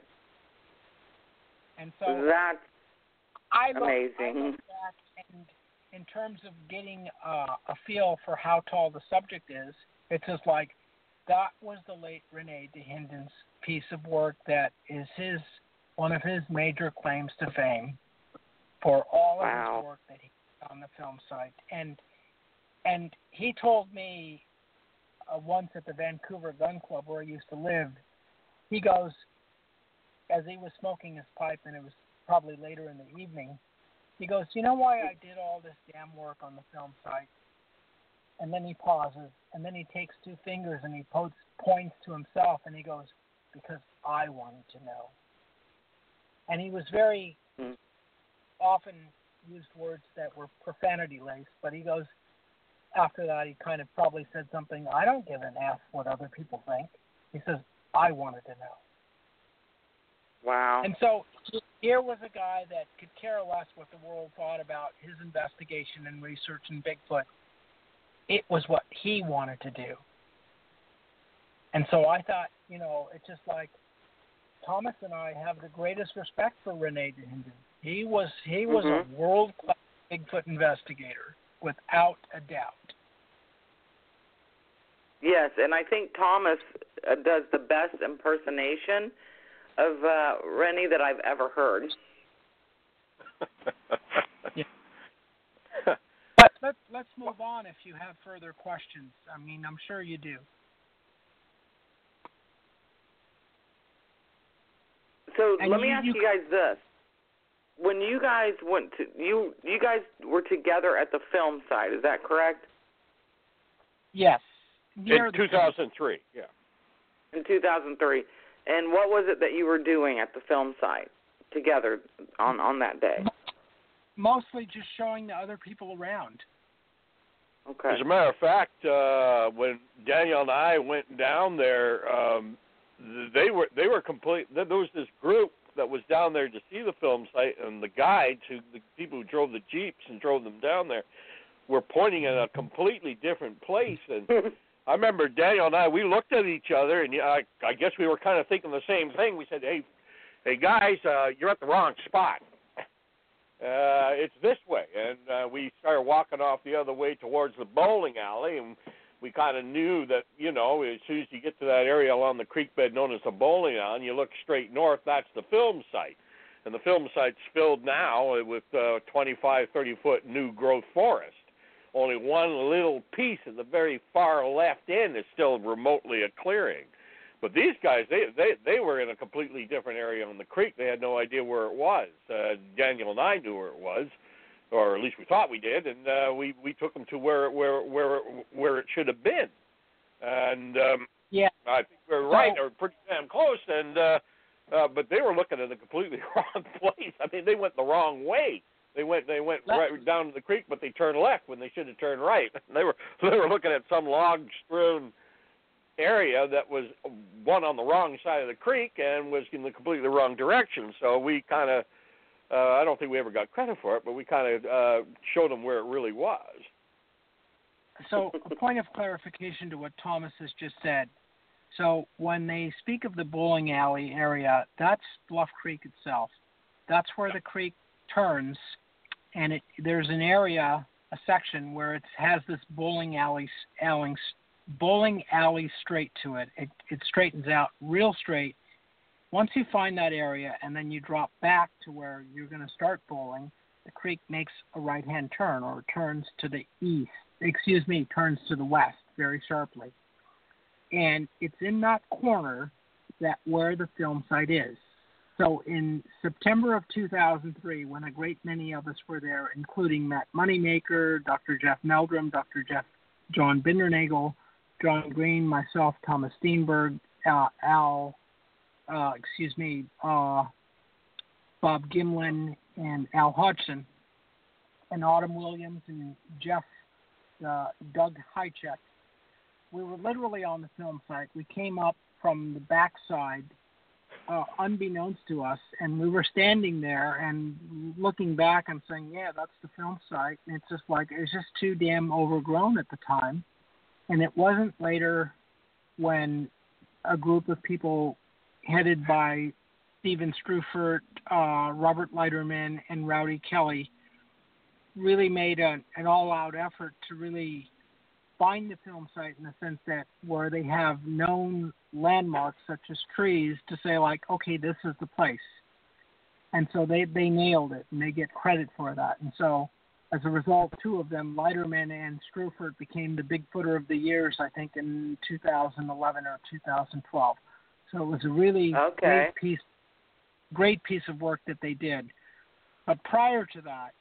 And so that's I look, amazing. I look back, and in terms of getting uh, a feel for how tall the subject is, it's just like that was the late Rene de Hinden's piece of work that is his one of his major claims to fame for all of wow. his work that he did on the film site. And and he told me uh, once at the Vancouver Gun Club where I used to live, he goes, as he was smoking his pipe, and it was probably later in the evening, he goes, you know why I did all this damn work on the film site? And then he pauses, and then he takes two fingers and he points, points to himself, and he goes, because I wanted to know. And he was very mm. often used words that were profanity-laced, but he goes, after that he kind of probably said something, I don't give an F what other people think. He says, I wanted to know. Wow. And so here was a guy that could care less what the world thought about his investigation and research in Bigfoot. It was what he wanted to do. And so I thought, you know, it's just like Thomas and I have the greatest respect for Rene de Hinden. He was he was mm-hmm. a world-class Bigfoot investigator, without a doubt. Yes, and I think Thomas uh, does the best impersonation of uh, Rene that I've ever heard. yeah. But let's let's move on. If you have further questions, I mean, I'm sure you do. So and let you, me ask you, you guys this: when you guys went to you, you guys were together at the film site. Is that correct? Yes. Near in two thousand three. Yeah. In two thousand three. And what was it that you were doing at the film site together on, on that day? Mostly just showing the other people around. Okay. As a matter of fact, uh, when Daniel and I went down there, um, they were they were complete. There was this group that was down there to see the film site, and the guides, who the people who drove the jeeps and drove them down there, were pointing at a completely different place. And I remember Daniel and I, we looked at each other, and I, I guess we were kind of thinking the same thing. We said, hey, hey guys, uh, you're at the wrong spot. uh, it's this way. And uh, we started walking off the other way towards the bowling alley, and we kind of knew that, you know, as soon as you get to that area along the creek bed known as the bowling alley, and you look straight north, that's the film site. And the film site's filled now with uh, twenty-five, thirty-foot new growth forest. Only one little piece at the very far left end is still remotely a clearing. But these guys, they, they, they were in a completely different area on the creek. They had no idea where it was. Uh, Daniel and I knew where it was, or at least we thought we did, and uh, we, we took them to where where where where it should have been. And um, yeah, I think we we're right, or pretty damn close. And uh, uh, but they were looking at a completely wrong place. I mean, they went the wrong way. They went they went right down to the creek, but they turned left when they should have turned right. They were they were looking at some log strewn area that was one on the wrong side of the creek and was in the completely wrong direction. So we kind of, uh, I don't think we ever got credit for it, but we kind of uh, showed them where it really was. So a point of clarification to what Thomas has just said. So when they speak of the bowling alley area, that's Bluff Creek itself. That's where the creek turns, and it, there's an area, a section where it has this bowling alley, alley bowling alley straight to it. It it straightens out real straight. Once you find that area and then you drop back to where you're going to start bowling, the creek makes a right-hand turn, or turns to the east. Excuse me, turns to the west very sharply. And it's in that corner that where the film site is. So in September of two thousand three, when a great many of us were there, including Matt Moneymaker, Doctor Jeff Meldrum, Doctor Jeff John Bindernagel, John Green, myself, Thomas Steenberg, uh, Al, uh, excuse me, uh, Bob Gimlin, and Al Hodgson, and Autumn Williams, and Jeff, uh, Doug Hychek. We were literally on the film site. We came up from the backside, uh, unbeknownst to us, and we were standing there and looking back and saying, yeah, that's the film site. And it's just like, it's just too damn overgrown at the time. And it wasn't later when a group of people headed by Stephen Strufert, uh, Robert Leiterman, and Rowdy Kelly really made a, an all-out effort to really find the film site in the sense that where they have known landmarks such as trees to say, like, okay, this is the place. And so they, they nailed it, and they get credit for that. And so as a result, two of them, Leiterman and Strufert, became the Bigfooter of the Years, I think, in two thousand eleven or two thousand twelve. So it was a really okay. great piece, great piece of work that they did. But prior to that,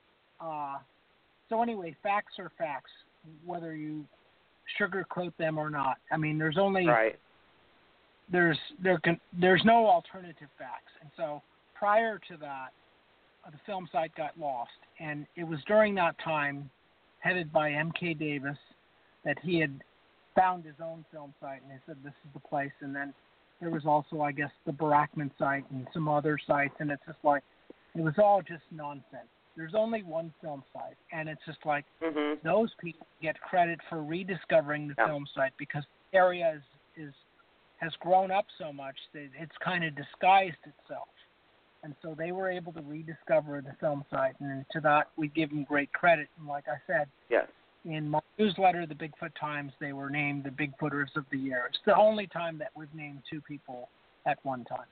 uh, so anyway, facts are facts, whether you sugarcoat them or not. I mean, there's only right. there's there can there's no alternative facts, and so prior to that, the film site got lost, and it was during that time, headed by M K Davis, that he had found his own film site, and he said, this is the place. And then there was also, I guess, the Barackman site and some other sites, and it's just like, it was all just nonsense. There's only one film site, and it's just like, mm-hmm. those people get credit for rediscovering the yeah. film site, because the area is, is has grown up so much that it's kind of disguised itself. And so they were able to rediscover the film site, and to that we give them great credit. And like I said, yes. in my newsletter, the Bigfoot Times, they were named the Bigfooters of the Year. It's the only time that we've named two people at one time.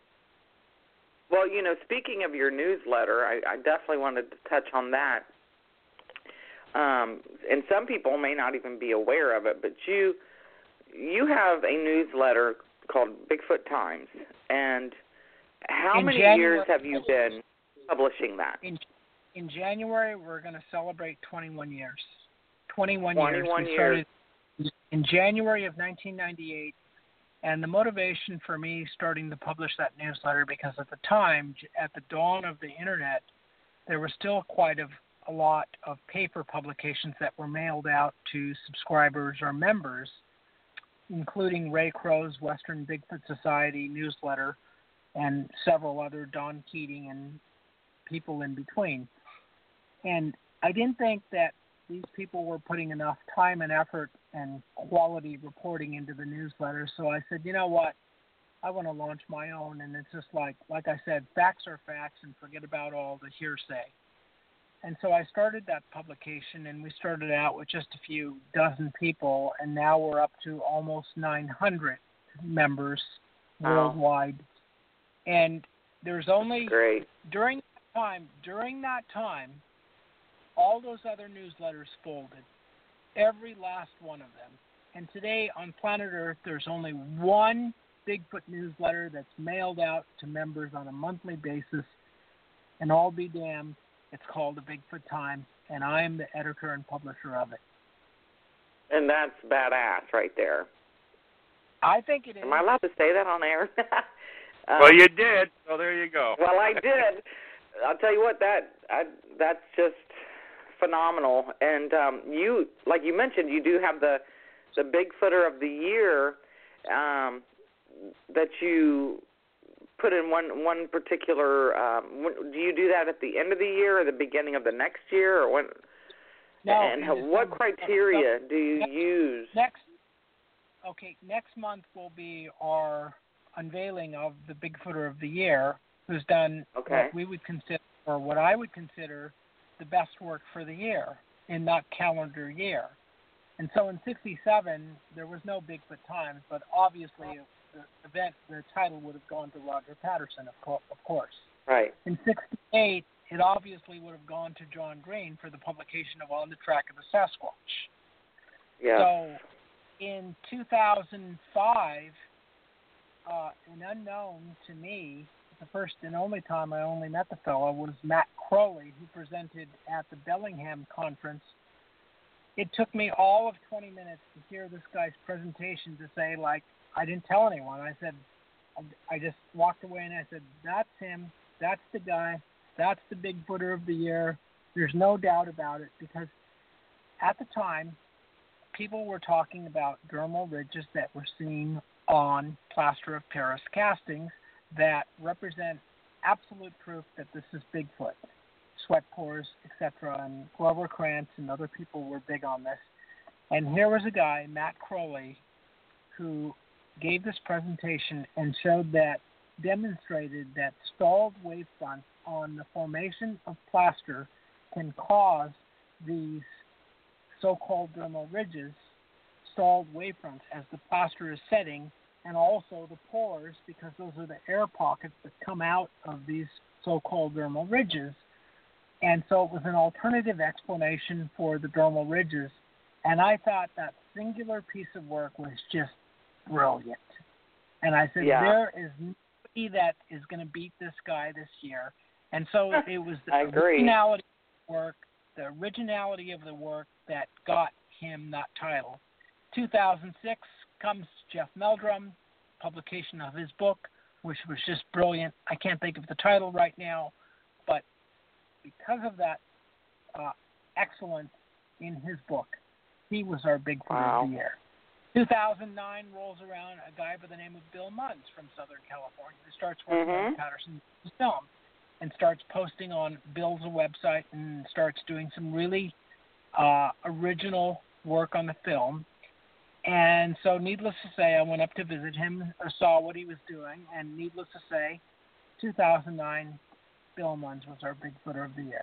Well, you know, speaking of your newsletter, I, I definitely wanted to touch on that. Um, and some people may not even be aware of it, but you you have a newsletter called Bigfoot Times, and how in many January, years have you been publishing that? In, in January, we're going to celebrate twenty-one years. twenty-one, twenty-one years. We years. started in January of nineteen ninety-eight, and the motivation for me starting to publish that newsletter, because at the time, at the dawn of the Internet, there was still quite a, a lot of paper publications that were mailed out to subscribers or members, including Ray Crow's Western Bigfoot Society newsletter, and several other, Don Keating and people in between. And I didn't think that these people were putting enough time and effort and quality reporting into the newsletter, so I said, you know what, I want to launch my own, and it's just like, like I said, facts are facts, and forget about all the hearsay. And so I started that publication, and we started out with just a few dozen people, and now we're up to almost nine hundred members wow. worldwide. And there's only Great. during that time, during that time, all those other newsletters folded, every last one of them. And today on planet Earth, there's only one Bigfoot newsletter that's mailed out to members on a monthly basis, and all be damned, it's called the Bigfoot Times, and I am the editor and publisher of it. And that's badass right there. I think it is. Am I allowed to say that on air? um, well, you did, so there you go. Well, I did. I'll tell you what, that I, that's just phenomenal. And um, you, like you mentioned, you do have the the Bigfooter of the Year um, that you put in one one particular. Um, do you do that at the end of the year or the beginning of the next year, or when? No. And how, what criteria do you next, use? Next. Okay, next month will be our unveiling of the Bigfooter of the Year, who's done okay. what we would consider, or what I would consider, the best work for the year in that calendar year. And so in sixty-seven, there was no Bigfoot Times, but obviously the event, the title would have gone to Roger Patterson, of, co- of course. Right. In sixty-eight, it obviously would have gone to John Green for the publication of On the Track of the Sasquatch. Yeah. So in two thousand five, uh, an unknown to me, the first and only time I only met the fellow was Matt Crowley, who presented at the Bellingham conference. It took me all of twenty minutes to hear this guy's presentation to say, like, I didn't tell anyone. I said, I just walked away and I said, that's him. That's the guy. That's the Bigfooter of the Year. There's no doubt about it, because at the time, people were talking about dermal ridges that were seen on plaster of Paris castings that represent absolute proof that this is Bigfoot. Sweat pores, et cetera, and Glover Krantz and other people were big on this. And here was a guy, Matt Crowley, who gave this presentation and showed that, demonstrated that stalled wavefronts on the formation of plaster can cause these so-called dermal ridges, stalled wavefronts, as the plaster is setting, and also the pores, because those are the air pockets that come out of these so-called dermal ridges. And so it was an alternative explanation for the dermal ridges. And I thought that singular piece of work was just brilliant. And I said, yeah. there is nobody that is going to beat this guy this year. And so it was the originality of the work, the originality of the work that got him that title. two thousand six comes Jeff Meldrum, publication of his book, which was just brilliant. I can't think of the title right now, but because of that uh, excellence in his book, he was our Bigfoot wow. of the Year. two thousand nine rolls around, a guy by the name of Bill Munns from Southern California, who starts working mm-hmm. on Patterson's film and starts posting on Bill's website and starts doing some really uh, original work on the film. And so needless to say, I went up to visit him, or saw what he was doing, and needless to say, two thousand nine, Bill Munns was our Bigfooter of the Year.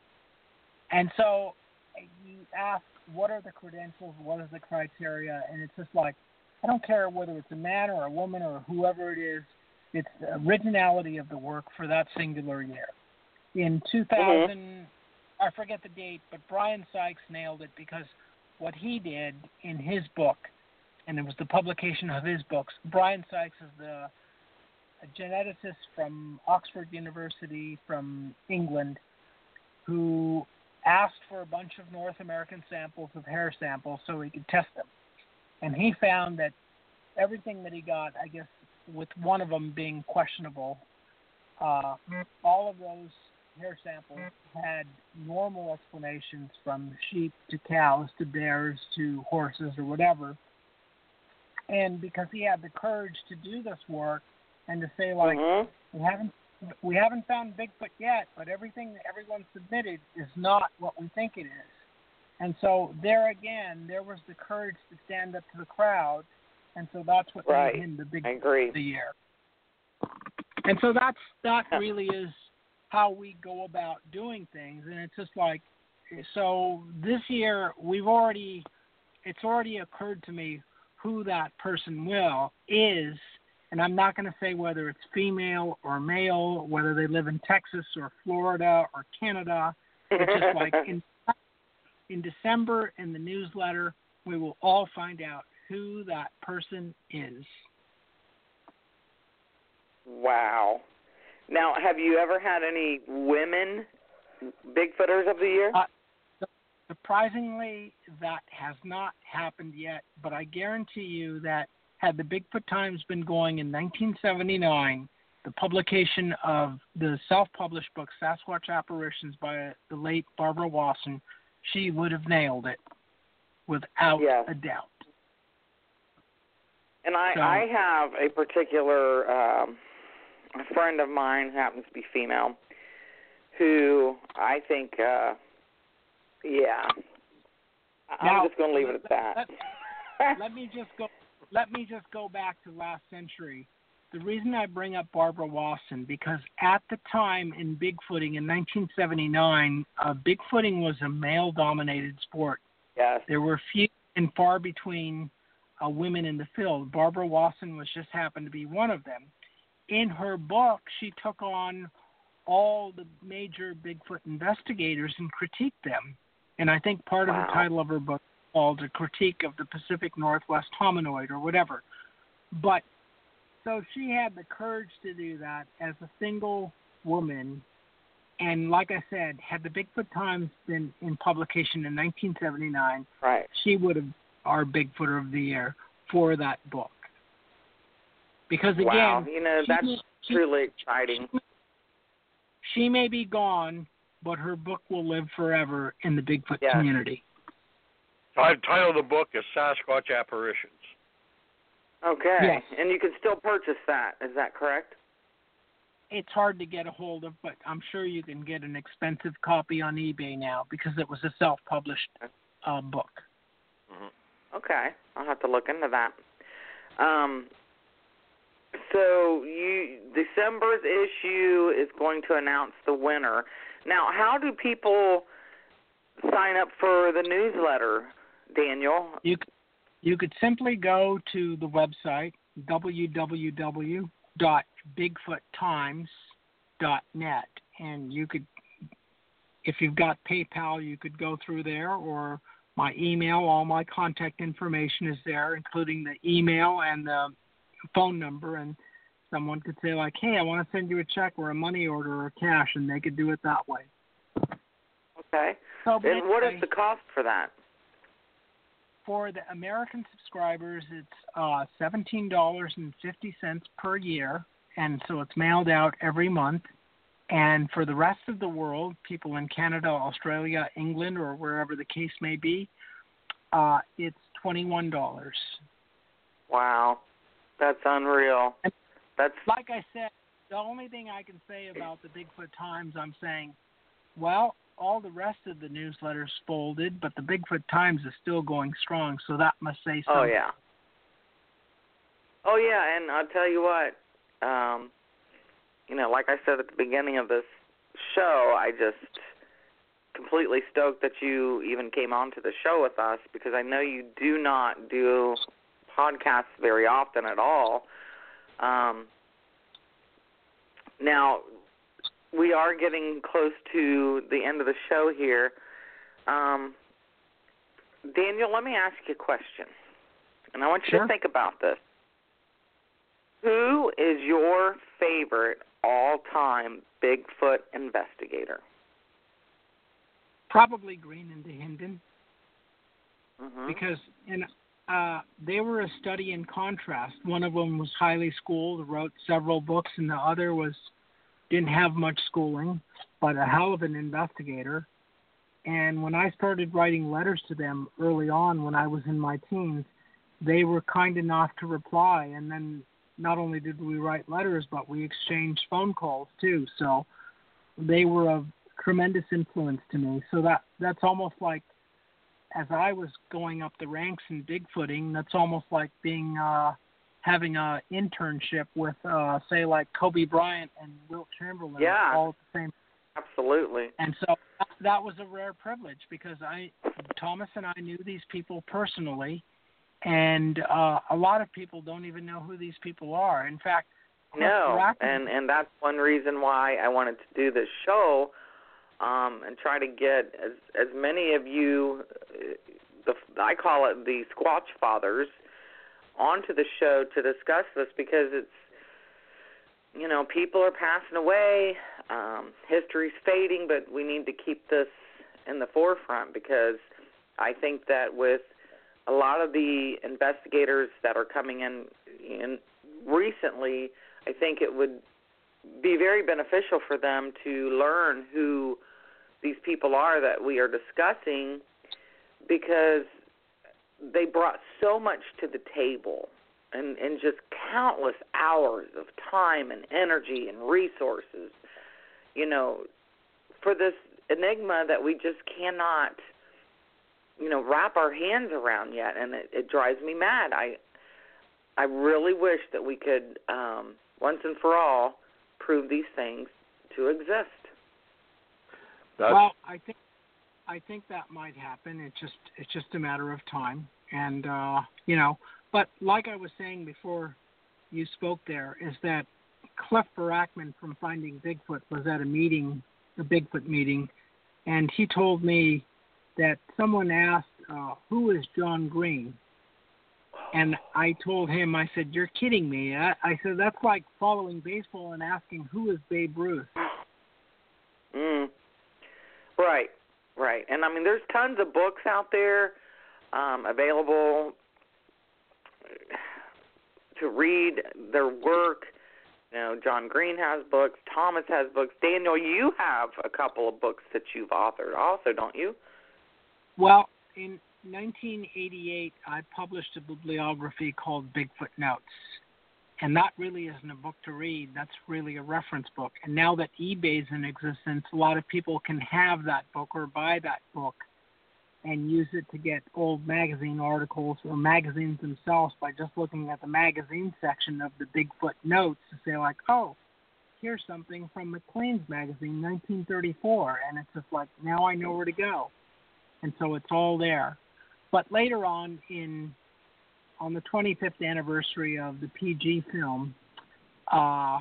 And so you ask, what are the credentials, what is the criteria, and it's just like, I don't care whether it's a man or a woman or whoever it is, it's the originality of the work for that singular year. In two thousand, mm-hmm. I forget the date, but Brian Sykes nailed it, because what he did in his book, and it was the publication of his books, Brian Sykes is the a geneticist from Oxford University from England, who asked for a bunch of North American samples of hair samples so he could test them. And he found that everything that he got, I guess with one of them being questionable, uh, all of those hair samples had normal explanations, from sheep to cows to bears to horses or whatever. And because he had the courage to do this work and to say, like, mm-hmm. we haven't we haven't found Bigfoot yet, but everything that everyone submitted is not what we think it is. And so there again, there was the courage to stand up to the crowd and so that's what right. made him the Bigfoot I agree. of the year. And so that's that really is how we go about doing things, and it's just like, so this year we've already, it's already occurred to me who that person will is, and I'm not going to say whether it's female or male, whether they live in Texas or Florida or Canada. It's just like in, in December in the newsletter, we will all find out who that person is. Wow. Now, have you ever had any women Bigfooters of the year? Uh, surprisingly, that has not happened yet, but I guarantee you that had the Bigfoot Times been going in nineteen seventy-nine, the publication of the self-published book Sasquatch Apparitions by the late Barbara Wasson, she would have nailed it without yes. a doubt. And I, so, I have a particular um, a friend of mine, who happens to be female, who I think, uh, yeah, I'm now, just going to leave it at that. Let, let me just go. Let me just go back to last century. The reason I bring up Barbara Wasson, because at the time in Bigfooting in nineteen seventy-nine, uh, Bigfooting was a male-dominated sport. Yes. There were few and far between uh, women in the field. Barbara Wasson was just happened to be one of them. In her book, she took on all the major Bigfoot investigators and critiqued them. And I think part wow. of the title of her book is called A Critique of the Pacific Northwest Hominoid or whatever. But so she had the courage to do that as a single woman. And like I said, had the Bigfoot Times been in publication in nineteen seventy-nine, right. she would have our Bigfooter of the Year for that book. Because again, wow, you know, that's may, truly exciting. She, she may be gone, but her book will live forever in the Bigfoot yes. community. The title of the book is Sasquatch Apparitions. Okay, yes. And you can still purchase that. Is that correct? It's hard to get a hold of, but I'm sure you can get an expensive copy on eBay now because it was a self-published uh, book. Mm-hmm. Okay, I'll have to look into that. Um, so you December's issue is going to announce the winner. Now, how do people sign up for the newsletter, Daniel? You you could simply go to the website w w w dot bigfoot times dot net, and you could, if you've got PayPal, you could go through there, or my email. All my contact information is there, including the email and the phone number, and someone could say, like, hey, I want to send you a check or a money order or cash, and they could do it that way. Okay. So, and anyway, what is the cost for that? For the American subscribers, it's uh, seventeen dollars and fifty cents per year, and so it's mailed out every month. And for the rest of the world, people in Canada, Australia, England, or wherever the case may be, uh, it's twenty-one dollars. Wow. That's unreal. And That's like I said, the only thing I can say about the Bigfoot Times, I'm saying, well, all the rest of the newsletters folded, but the Bigfoot Times is still going strong, so that must say something. Oh, yeah. Oh, yeah, and I'll tell you what, um, you know, like I said at the beginning of this show, I just completely stoked that you even came on to the show with us, because I know you do not do podcasts very often at all. Um, now, we are getting close to the end of the show here. Um, Daniel, let me ask you a question, and I want you Sure. to think about this. Who is your favorite all-time Bigfoot investigator? Probably Green and DeHinden, Mm-hmm. because in, uh, they were a study in contrast. One of them was highly schooled, wrote several books, and the other was didn't have much schooling, but a hell of an investigator. And when I started writing letters to them early on when I was in my teens, they were kind enough to reply. And then not only did we write letters, but we exchanged phone calls too. So they were of tremendous influence to me. So that that's almost like as I was going up the ranks in Bigfooting, that's almost like being uh, having a internship with, uh, say, like Kobe Bryant and Wilt Chamberlain, yeah, all at the same. Absolutely. And so that, that was a rare privilege because I, Thomas and I knew these people personally, and uh, a lot of people don't even know who these people are. In fact, no, and and that's one reason why I wanted to do this show. Um, and try to get as as many of you, the I call it the Squatch Fathers, onto the show to discuss this because it's, you know, people are passing away, um, history's fading, but we need to keep this in the forefront because I think that with a lot of the investigators that are coming in, in recently, I think it would be very beneficial for them to learn who these people are that we are discussing because they brought so much to the table and, and just countless hours of time and energy and resources, you know, for this enigma that we just cannot, you know, wrap our hands around yet, and it, it drives me mad. I I really wish that we could, um, once and for all, prove these things to exist. That's, well, I think I think that might happen. It's just it's just a matter of time, and uh, you know. But like I was saying before, you spoke there, is that Cliff Barackman from Finding Bigfoot was at a meeting, a Bigfoot meeting, and he told me that someone asked, uh, "Who is John Green?" And I told him, I said, "You're kidding me." I, I said, "That's like following baseball and asking who is Babe Ruth." Mm. Right, right. And, I mean, there's tons of books out there um, available to read their work. You know, John Green has books. Thomas has books. Daniel, you have a couple of books that you've authored also, don't you? Well, in nineteen eighty-eight, I published a bibliography called Bigfoot Notes. And that really isn't a book to read. That's really a reference book. And now that eBay's in existence, a lot of people can have that book or buy that book and use it to get old magazine articles or magazines themselves by just looking at the magazine section of the Bigfoot Notes to say, like, oh, here's something from McLean's magazine, nineteen thirty-four. And it's just like, now I know where to go. And so it's all there. But later on in on the twenty-fifth anniversary of the P G film, uh,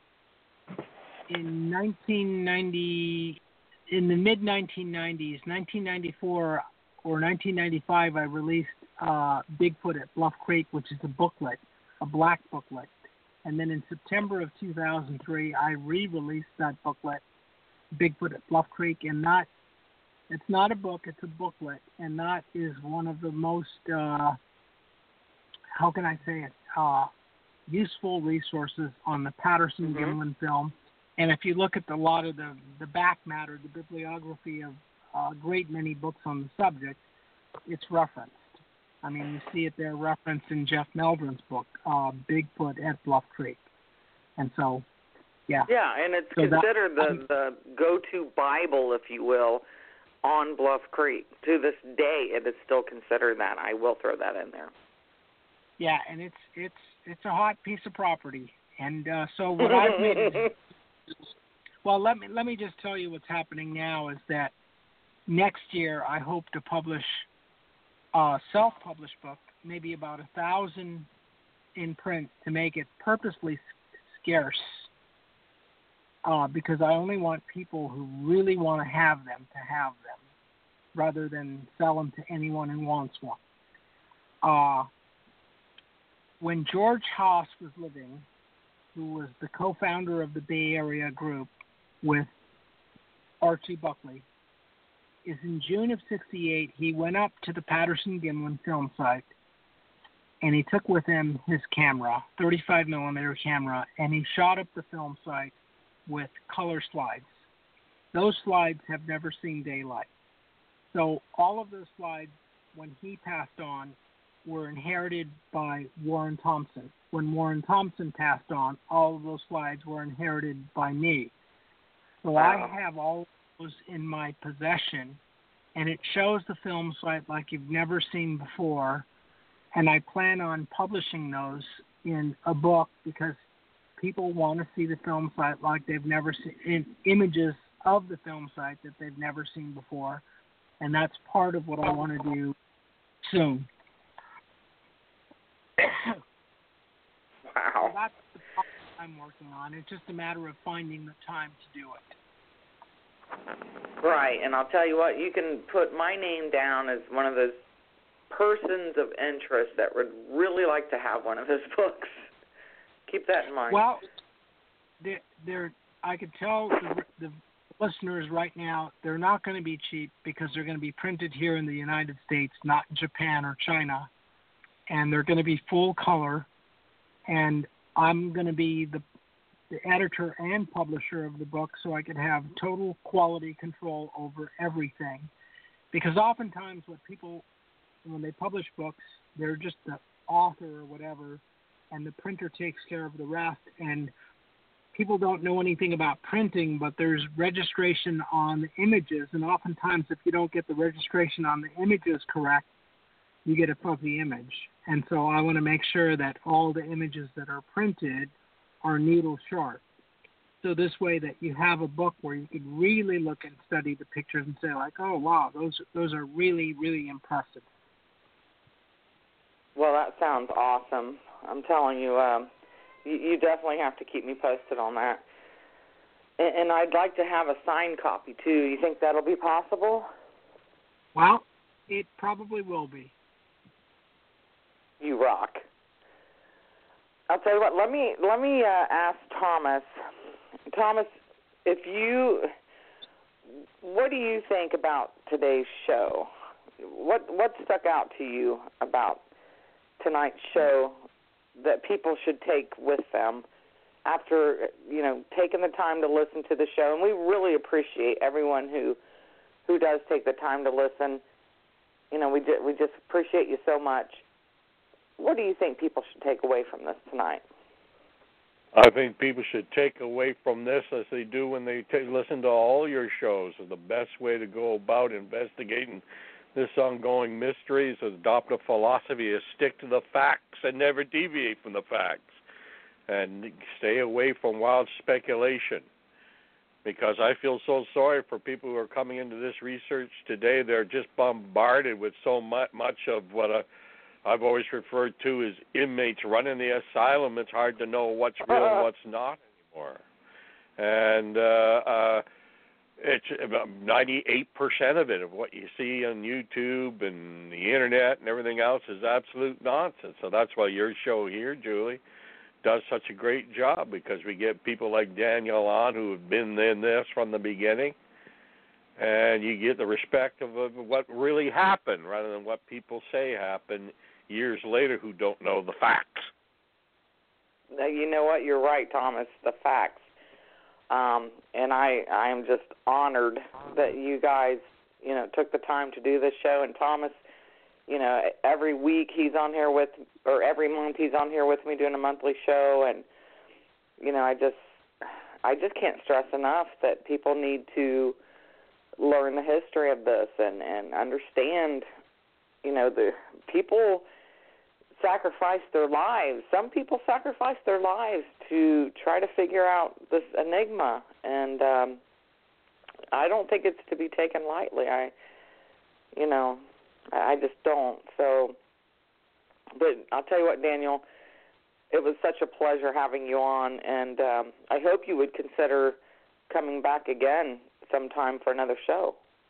in nineteen ninety, in the mid nineteen nineties, nineteen ninety-four or nineteen ninety-five, I released uh, Bigfoot at Bluff Creek, which is a booklet, a black booklet. And then in September of two thousand three, I re-released that booklet, Bigfoot at Bluff Creek, and that it's not a book, it's a booklet, and that is one of the most uh, how can I say it, uh, useful resources on the Patterson-Gimlin mm-hmm. film. And if you look at the, a lot of the, the back matter, the bibliography of a great many books on the subject, it's referenced. I mean, you see it there referenced in Jeff Meldrum's book, uh, Bigfoot at Bluff Creek. And so, yeah. Yeah, and it's so considered that, the, the go-to Bible, if you will, on Bluff Creek. To this day, it is still considered that. I will throw that in there. Yeah, and it's it's it's a hot piece of property, and uh, so what I've made is, well, let me let me just tell you what's happening now is that next year I hope to publish a self-published book, maybe about a thousand in print, to make it purposely scarce, uh, because I only want people who really want to have them to have them, rather than sell them to anyone who wants one. Uh, When George Haas was living, who was the co-founder of the Bay Area group with Archie Buckley, is in June of sixty-eight, he went up to the Patterson-Gimlin film site, and he took with him his camera, thirty-five millimeter camera, and he shot up the film site with color slides. Those slides have never seen daylight. So all of those slides, when he passed on, were inherited by Warren Thompson. When Warren Thompson passed on, all of those slides were inherited by me. So wow. I have all those in my possession, and it shows the film site like you've never seen before. And I plan on publishing those in a book because people want to see the film site like they've never seen, in images of the film site that they've never seen before. And that's part of what I want to do soon. Wow. So that's the part I'm working on. It's just a matter of finding the time to do it. Right, and I'll tell you what, you can put my name down as one of those persons of interest that would really like to have one of his books. Keep that in mind. Well, they're, they're, I could tell the, the listeners right now, they're not going to be cheap because they're going to be printed here in the United States, not in Japan or China. And they're going to be full color. And I'm going to be the, the editor and publisher of the book, so I could have total quality control over everything. Because oftentimes what people, when they publish books, they're just the author or whatever, and the printer takes care of the rest. And people don't know anything about printing, but there's registration on the images, and oftentimes if you don't get the registration on the images correct, you get a fuzzy image. And so I want to make sure that all the images that are printed are needle sharp. So this way that you have a book where you can really look and study the pictures and say like, oh, wow, those those are really, really impressive. Well, that sounds awesome. I'm telling you, um, you, you definitely have to keep me posted on that. And, and I'd like to have a signed copy, too. You think that'll be possible? Well, it probably will be. You rock. I'll tell you what, let me let me uh, ask Thomas. Thomas, if you, what do you think about today's show? What what stuck out to you about tonight's show that people should take with them after, you know, taking the time to listen to the show? And we really appreciate everyone who who does take the time to listen. You know, we di- we just appreciate you so much. What do you think people should take away from this tonight? I think people should take away from this, as they do when they t- listen to all your shows, the best way to go about investigating this ongoing mystery is to adopt a philosophy, is stick to the facts and never deviate from the facts, and stay away from wild speculation. Because I feel so sorry for people who are coming into this research today. They're just bombarded with so much, much of what a I've always referred to as inmates running the asylum. It's hard to know what's real and what's not anymore. And uh, uh, it's about ninety-eight percent of it, of what you see on YouTube and the Internet and everything else, is absolute nonsense. So that's why your show here, Julie, does such a great job, because we get people like Daniel on who have been in this from the beginning. And you get the respect of, of what really happened rather than what people say happened years later who don't know the facts. Now, you know what? You're right, Thomas, the facts. Um, and I, I am just honored that you guys, you know, took the time to do this show. And Thomas, you know, every week he's on here with, or every month he's on here with me doing a monthly show. And, you know, I just, I just can't stress enough that people need to learn the history of this and, and understand, you know, the people sacrifice their lives. Some people sacrifice their lives to try to figure out this enigma, and um, I don't think it's to be taken lightly. I, you know, I just don't. So, but I'll tell you what, Daniel, it was such a pleasure having you on, and um, I hope you would consider coming back again sometime for another show.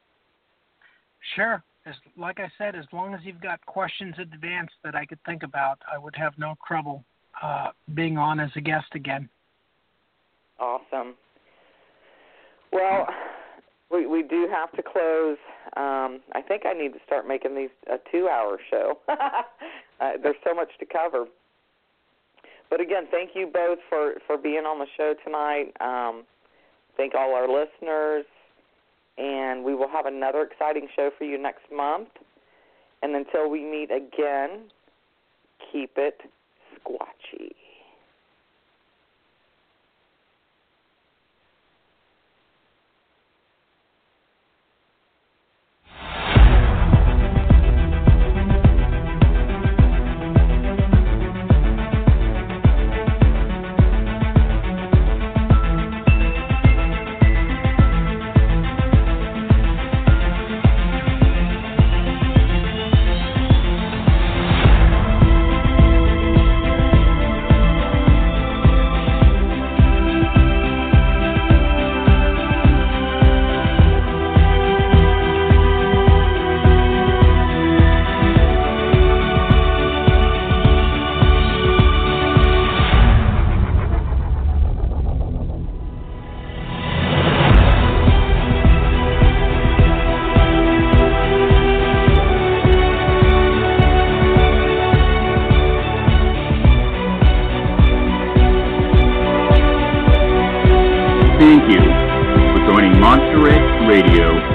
Sure. As, like I said, as long as you've got questions in advance that I could think about, I would have no trouble uh, being on as a guest again. Awesome. Well, we we do have to close. Um, I think I need to start making these a two-hour show. uh, there's so much to cover. But again, thank you both for, for being on the show tonight. Um, thank all our listeners. And we will have another exciting show for you next month. And until we meet again, keep it squatchy. Pirate Radio.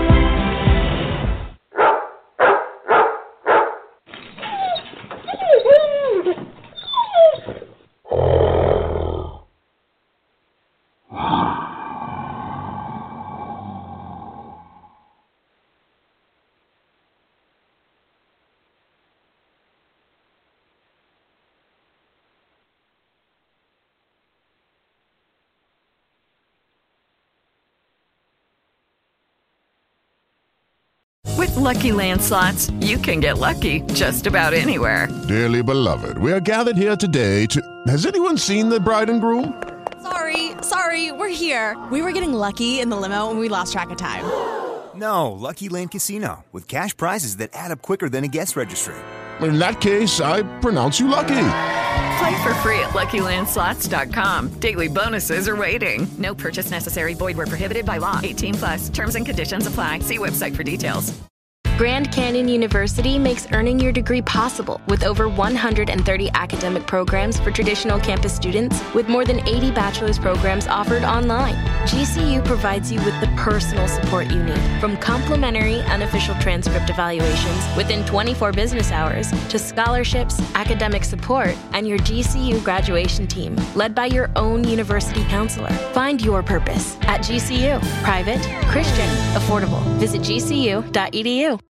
With Lucky Land Slots, you can get lucky just about anywhere. Dearly beloved, we are gathered here today to... Has anyone seen the bride and groom? Sorry, sorry, we're here. We were getting lucky in the limo and we lost track of time. No, Lucky Land Casino, with cash prizes that add up quicker than a guest registry. In that case, I pronounce you lucky. Play for free at Lucky Land Slots dot com. Daily bonuses are waiting. No purchase necessary. Void where prohibited by law. eighteen plus. Terms and conditions apply. See website for details. Grand Canyon University makes earning your degree possible with over one hundred thirty academic programs for traditional campus students with more than eighty bachelor's programs offered online. G C U provides you with the personal support you need, from complimentary unofficial transcript evaluations within twenty-four business hours to scholarships, academic support, and your G C U graduation team, led by your own university counselor. Find your purpose at G C U. Private, Christian, affordable. Visit G C U dot E D U.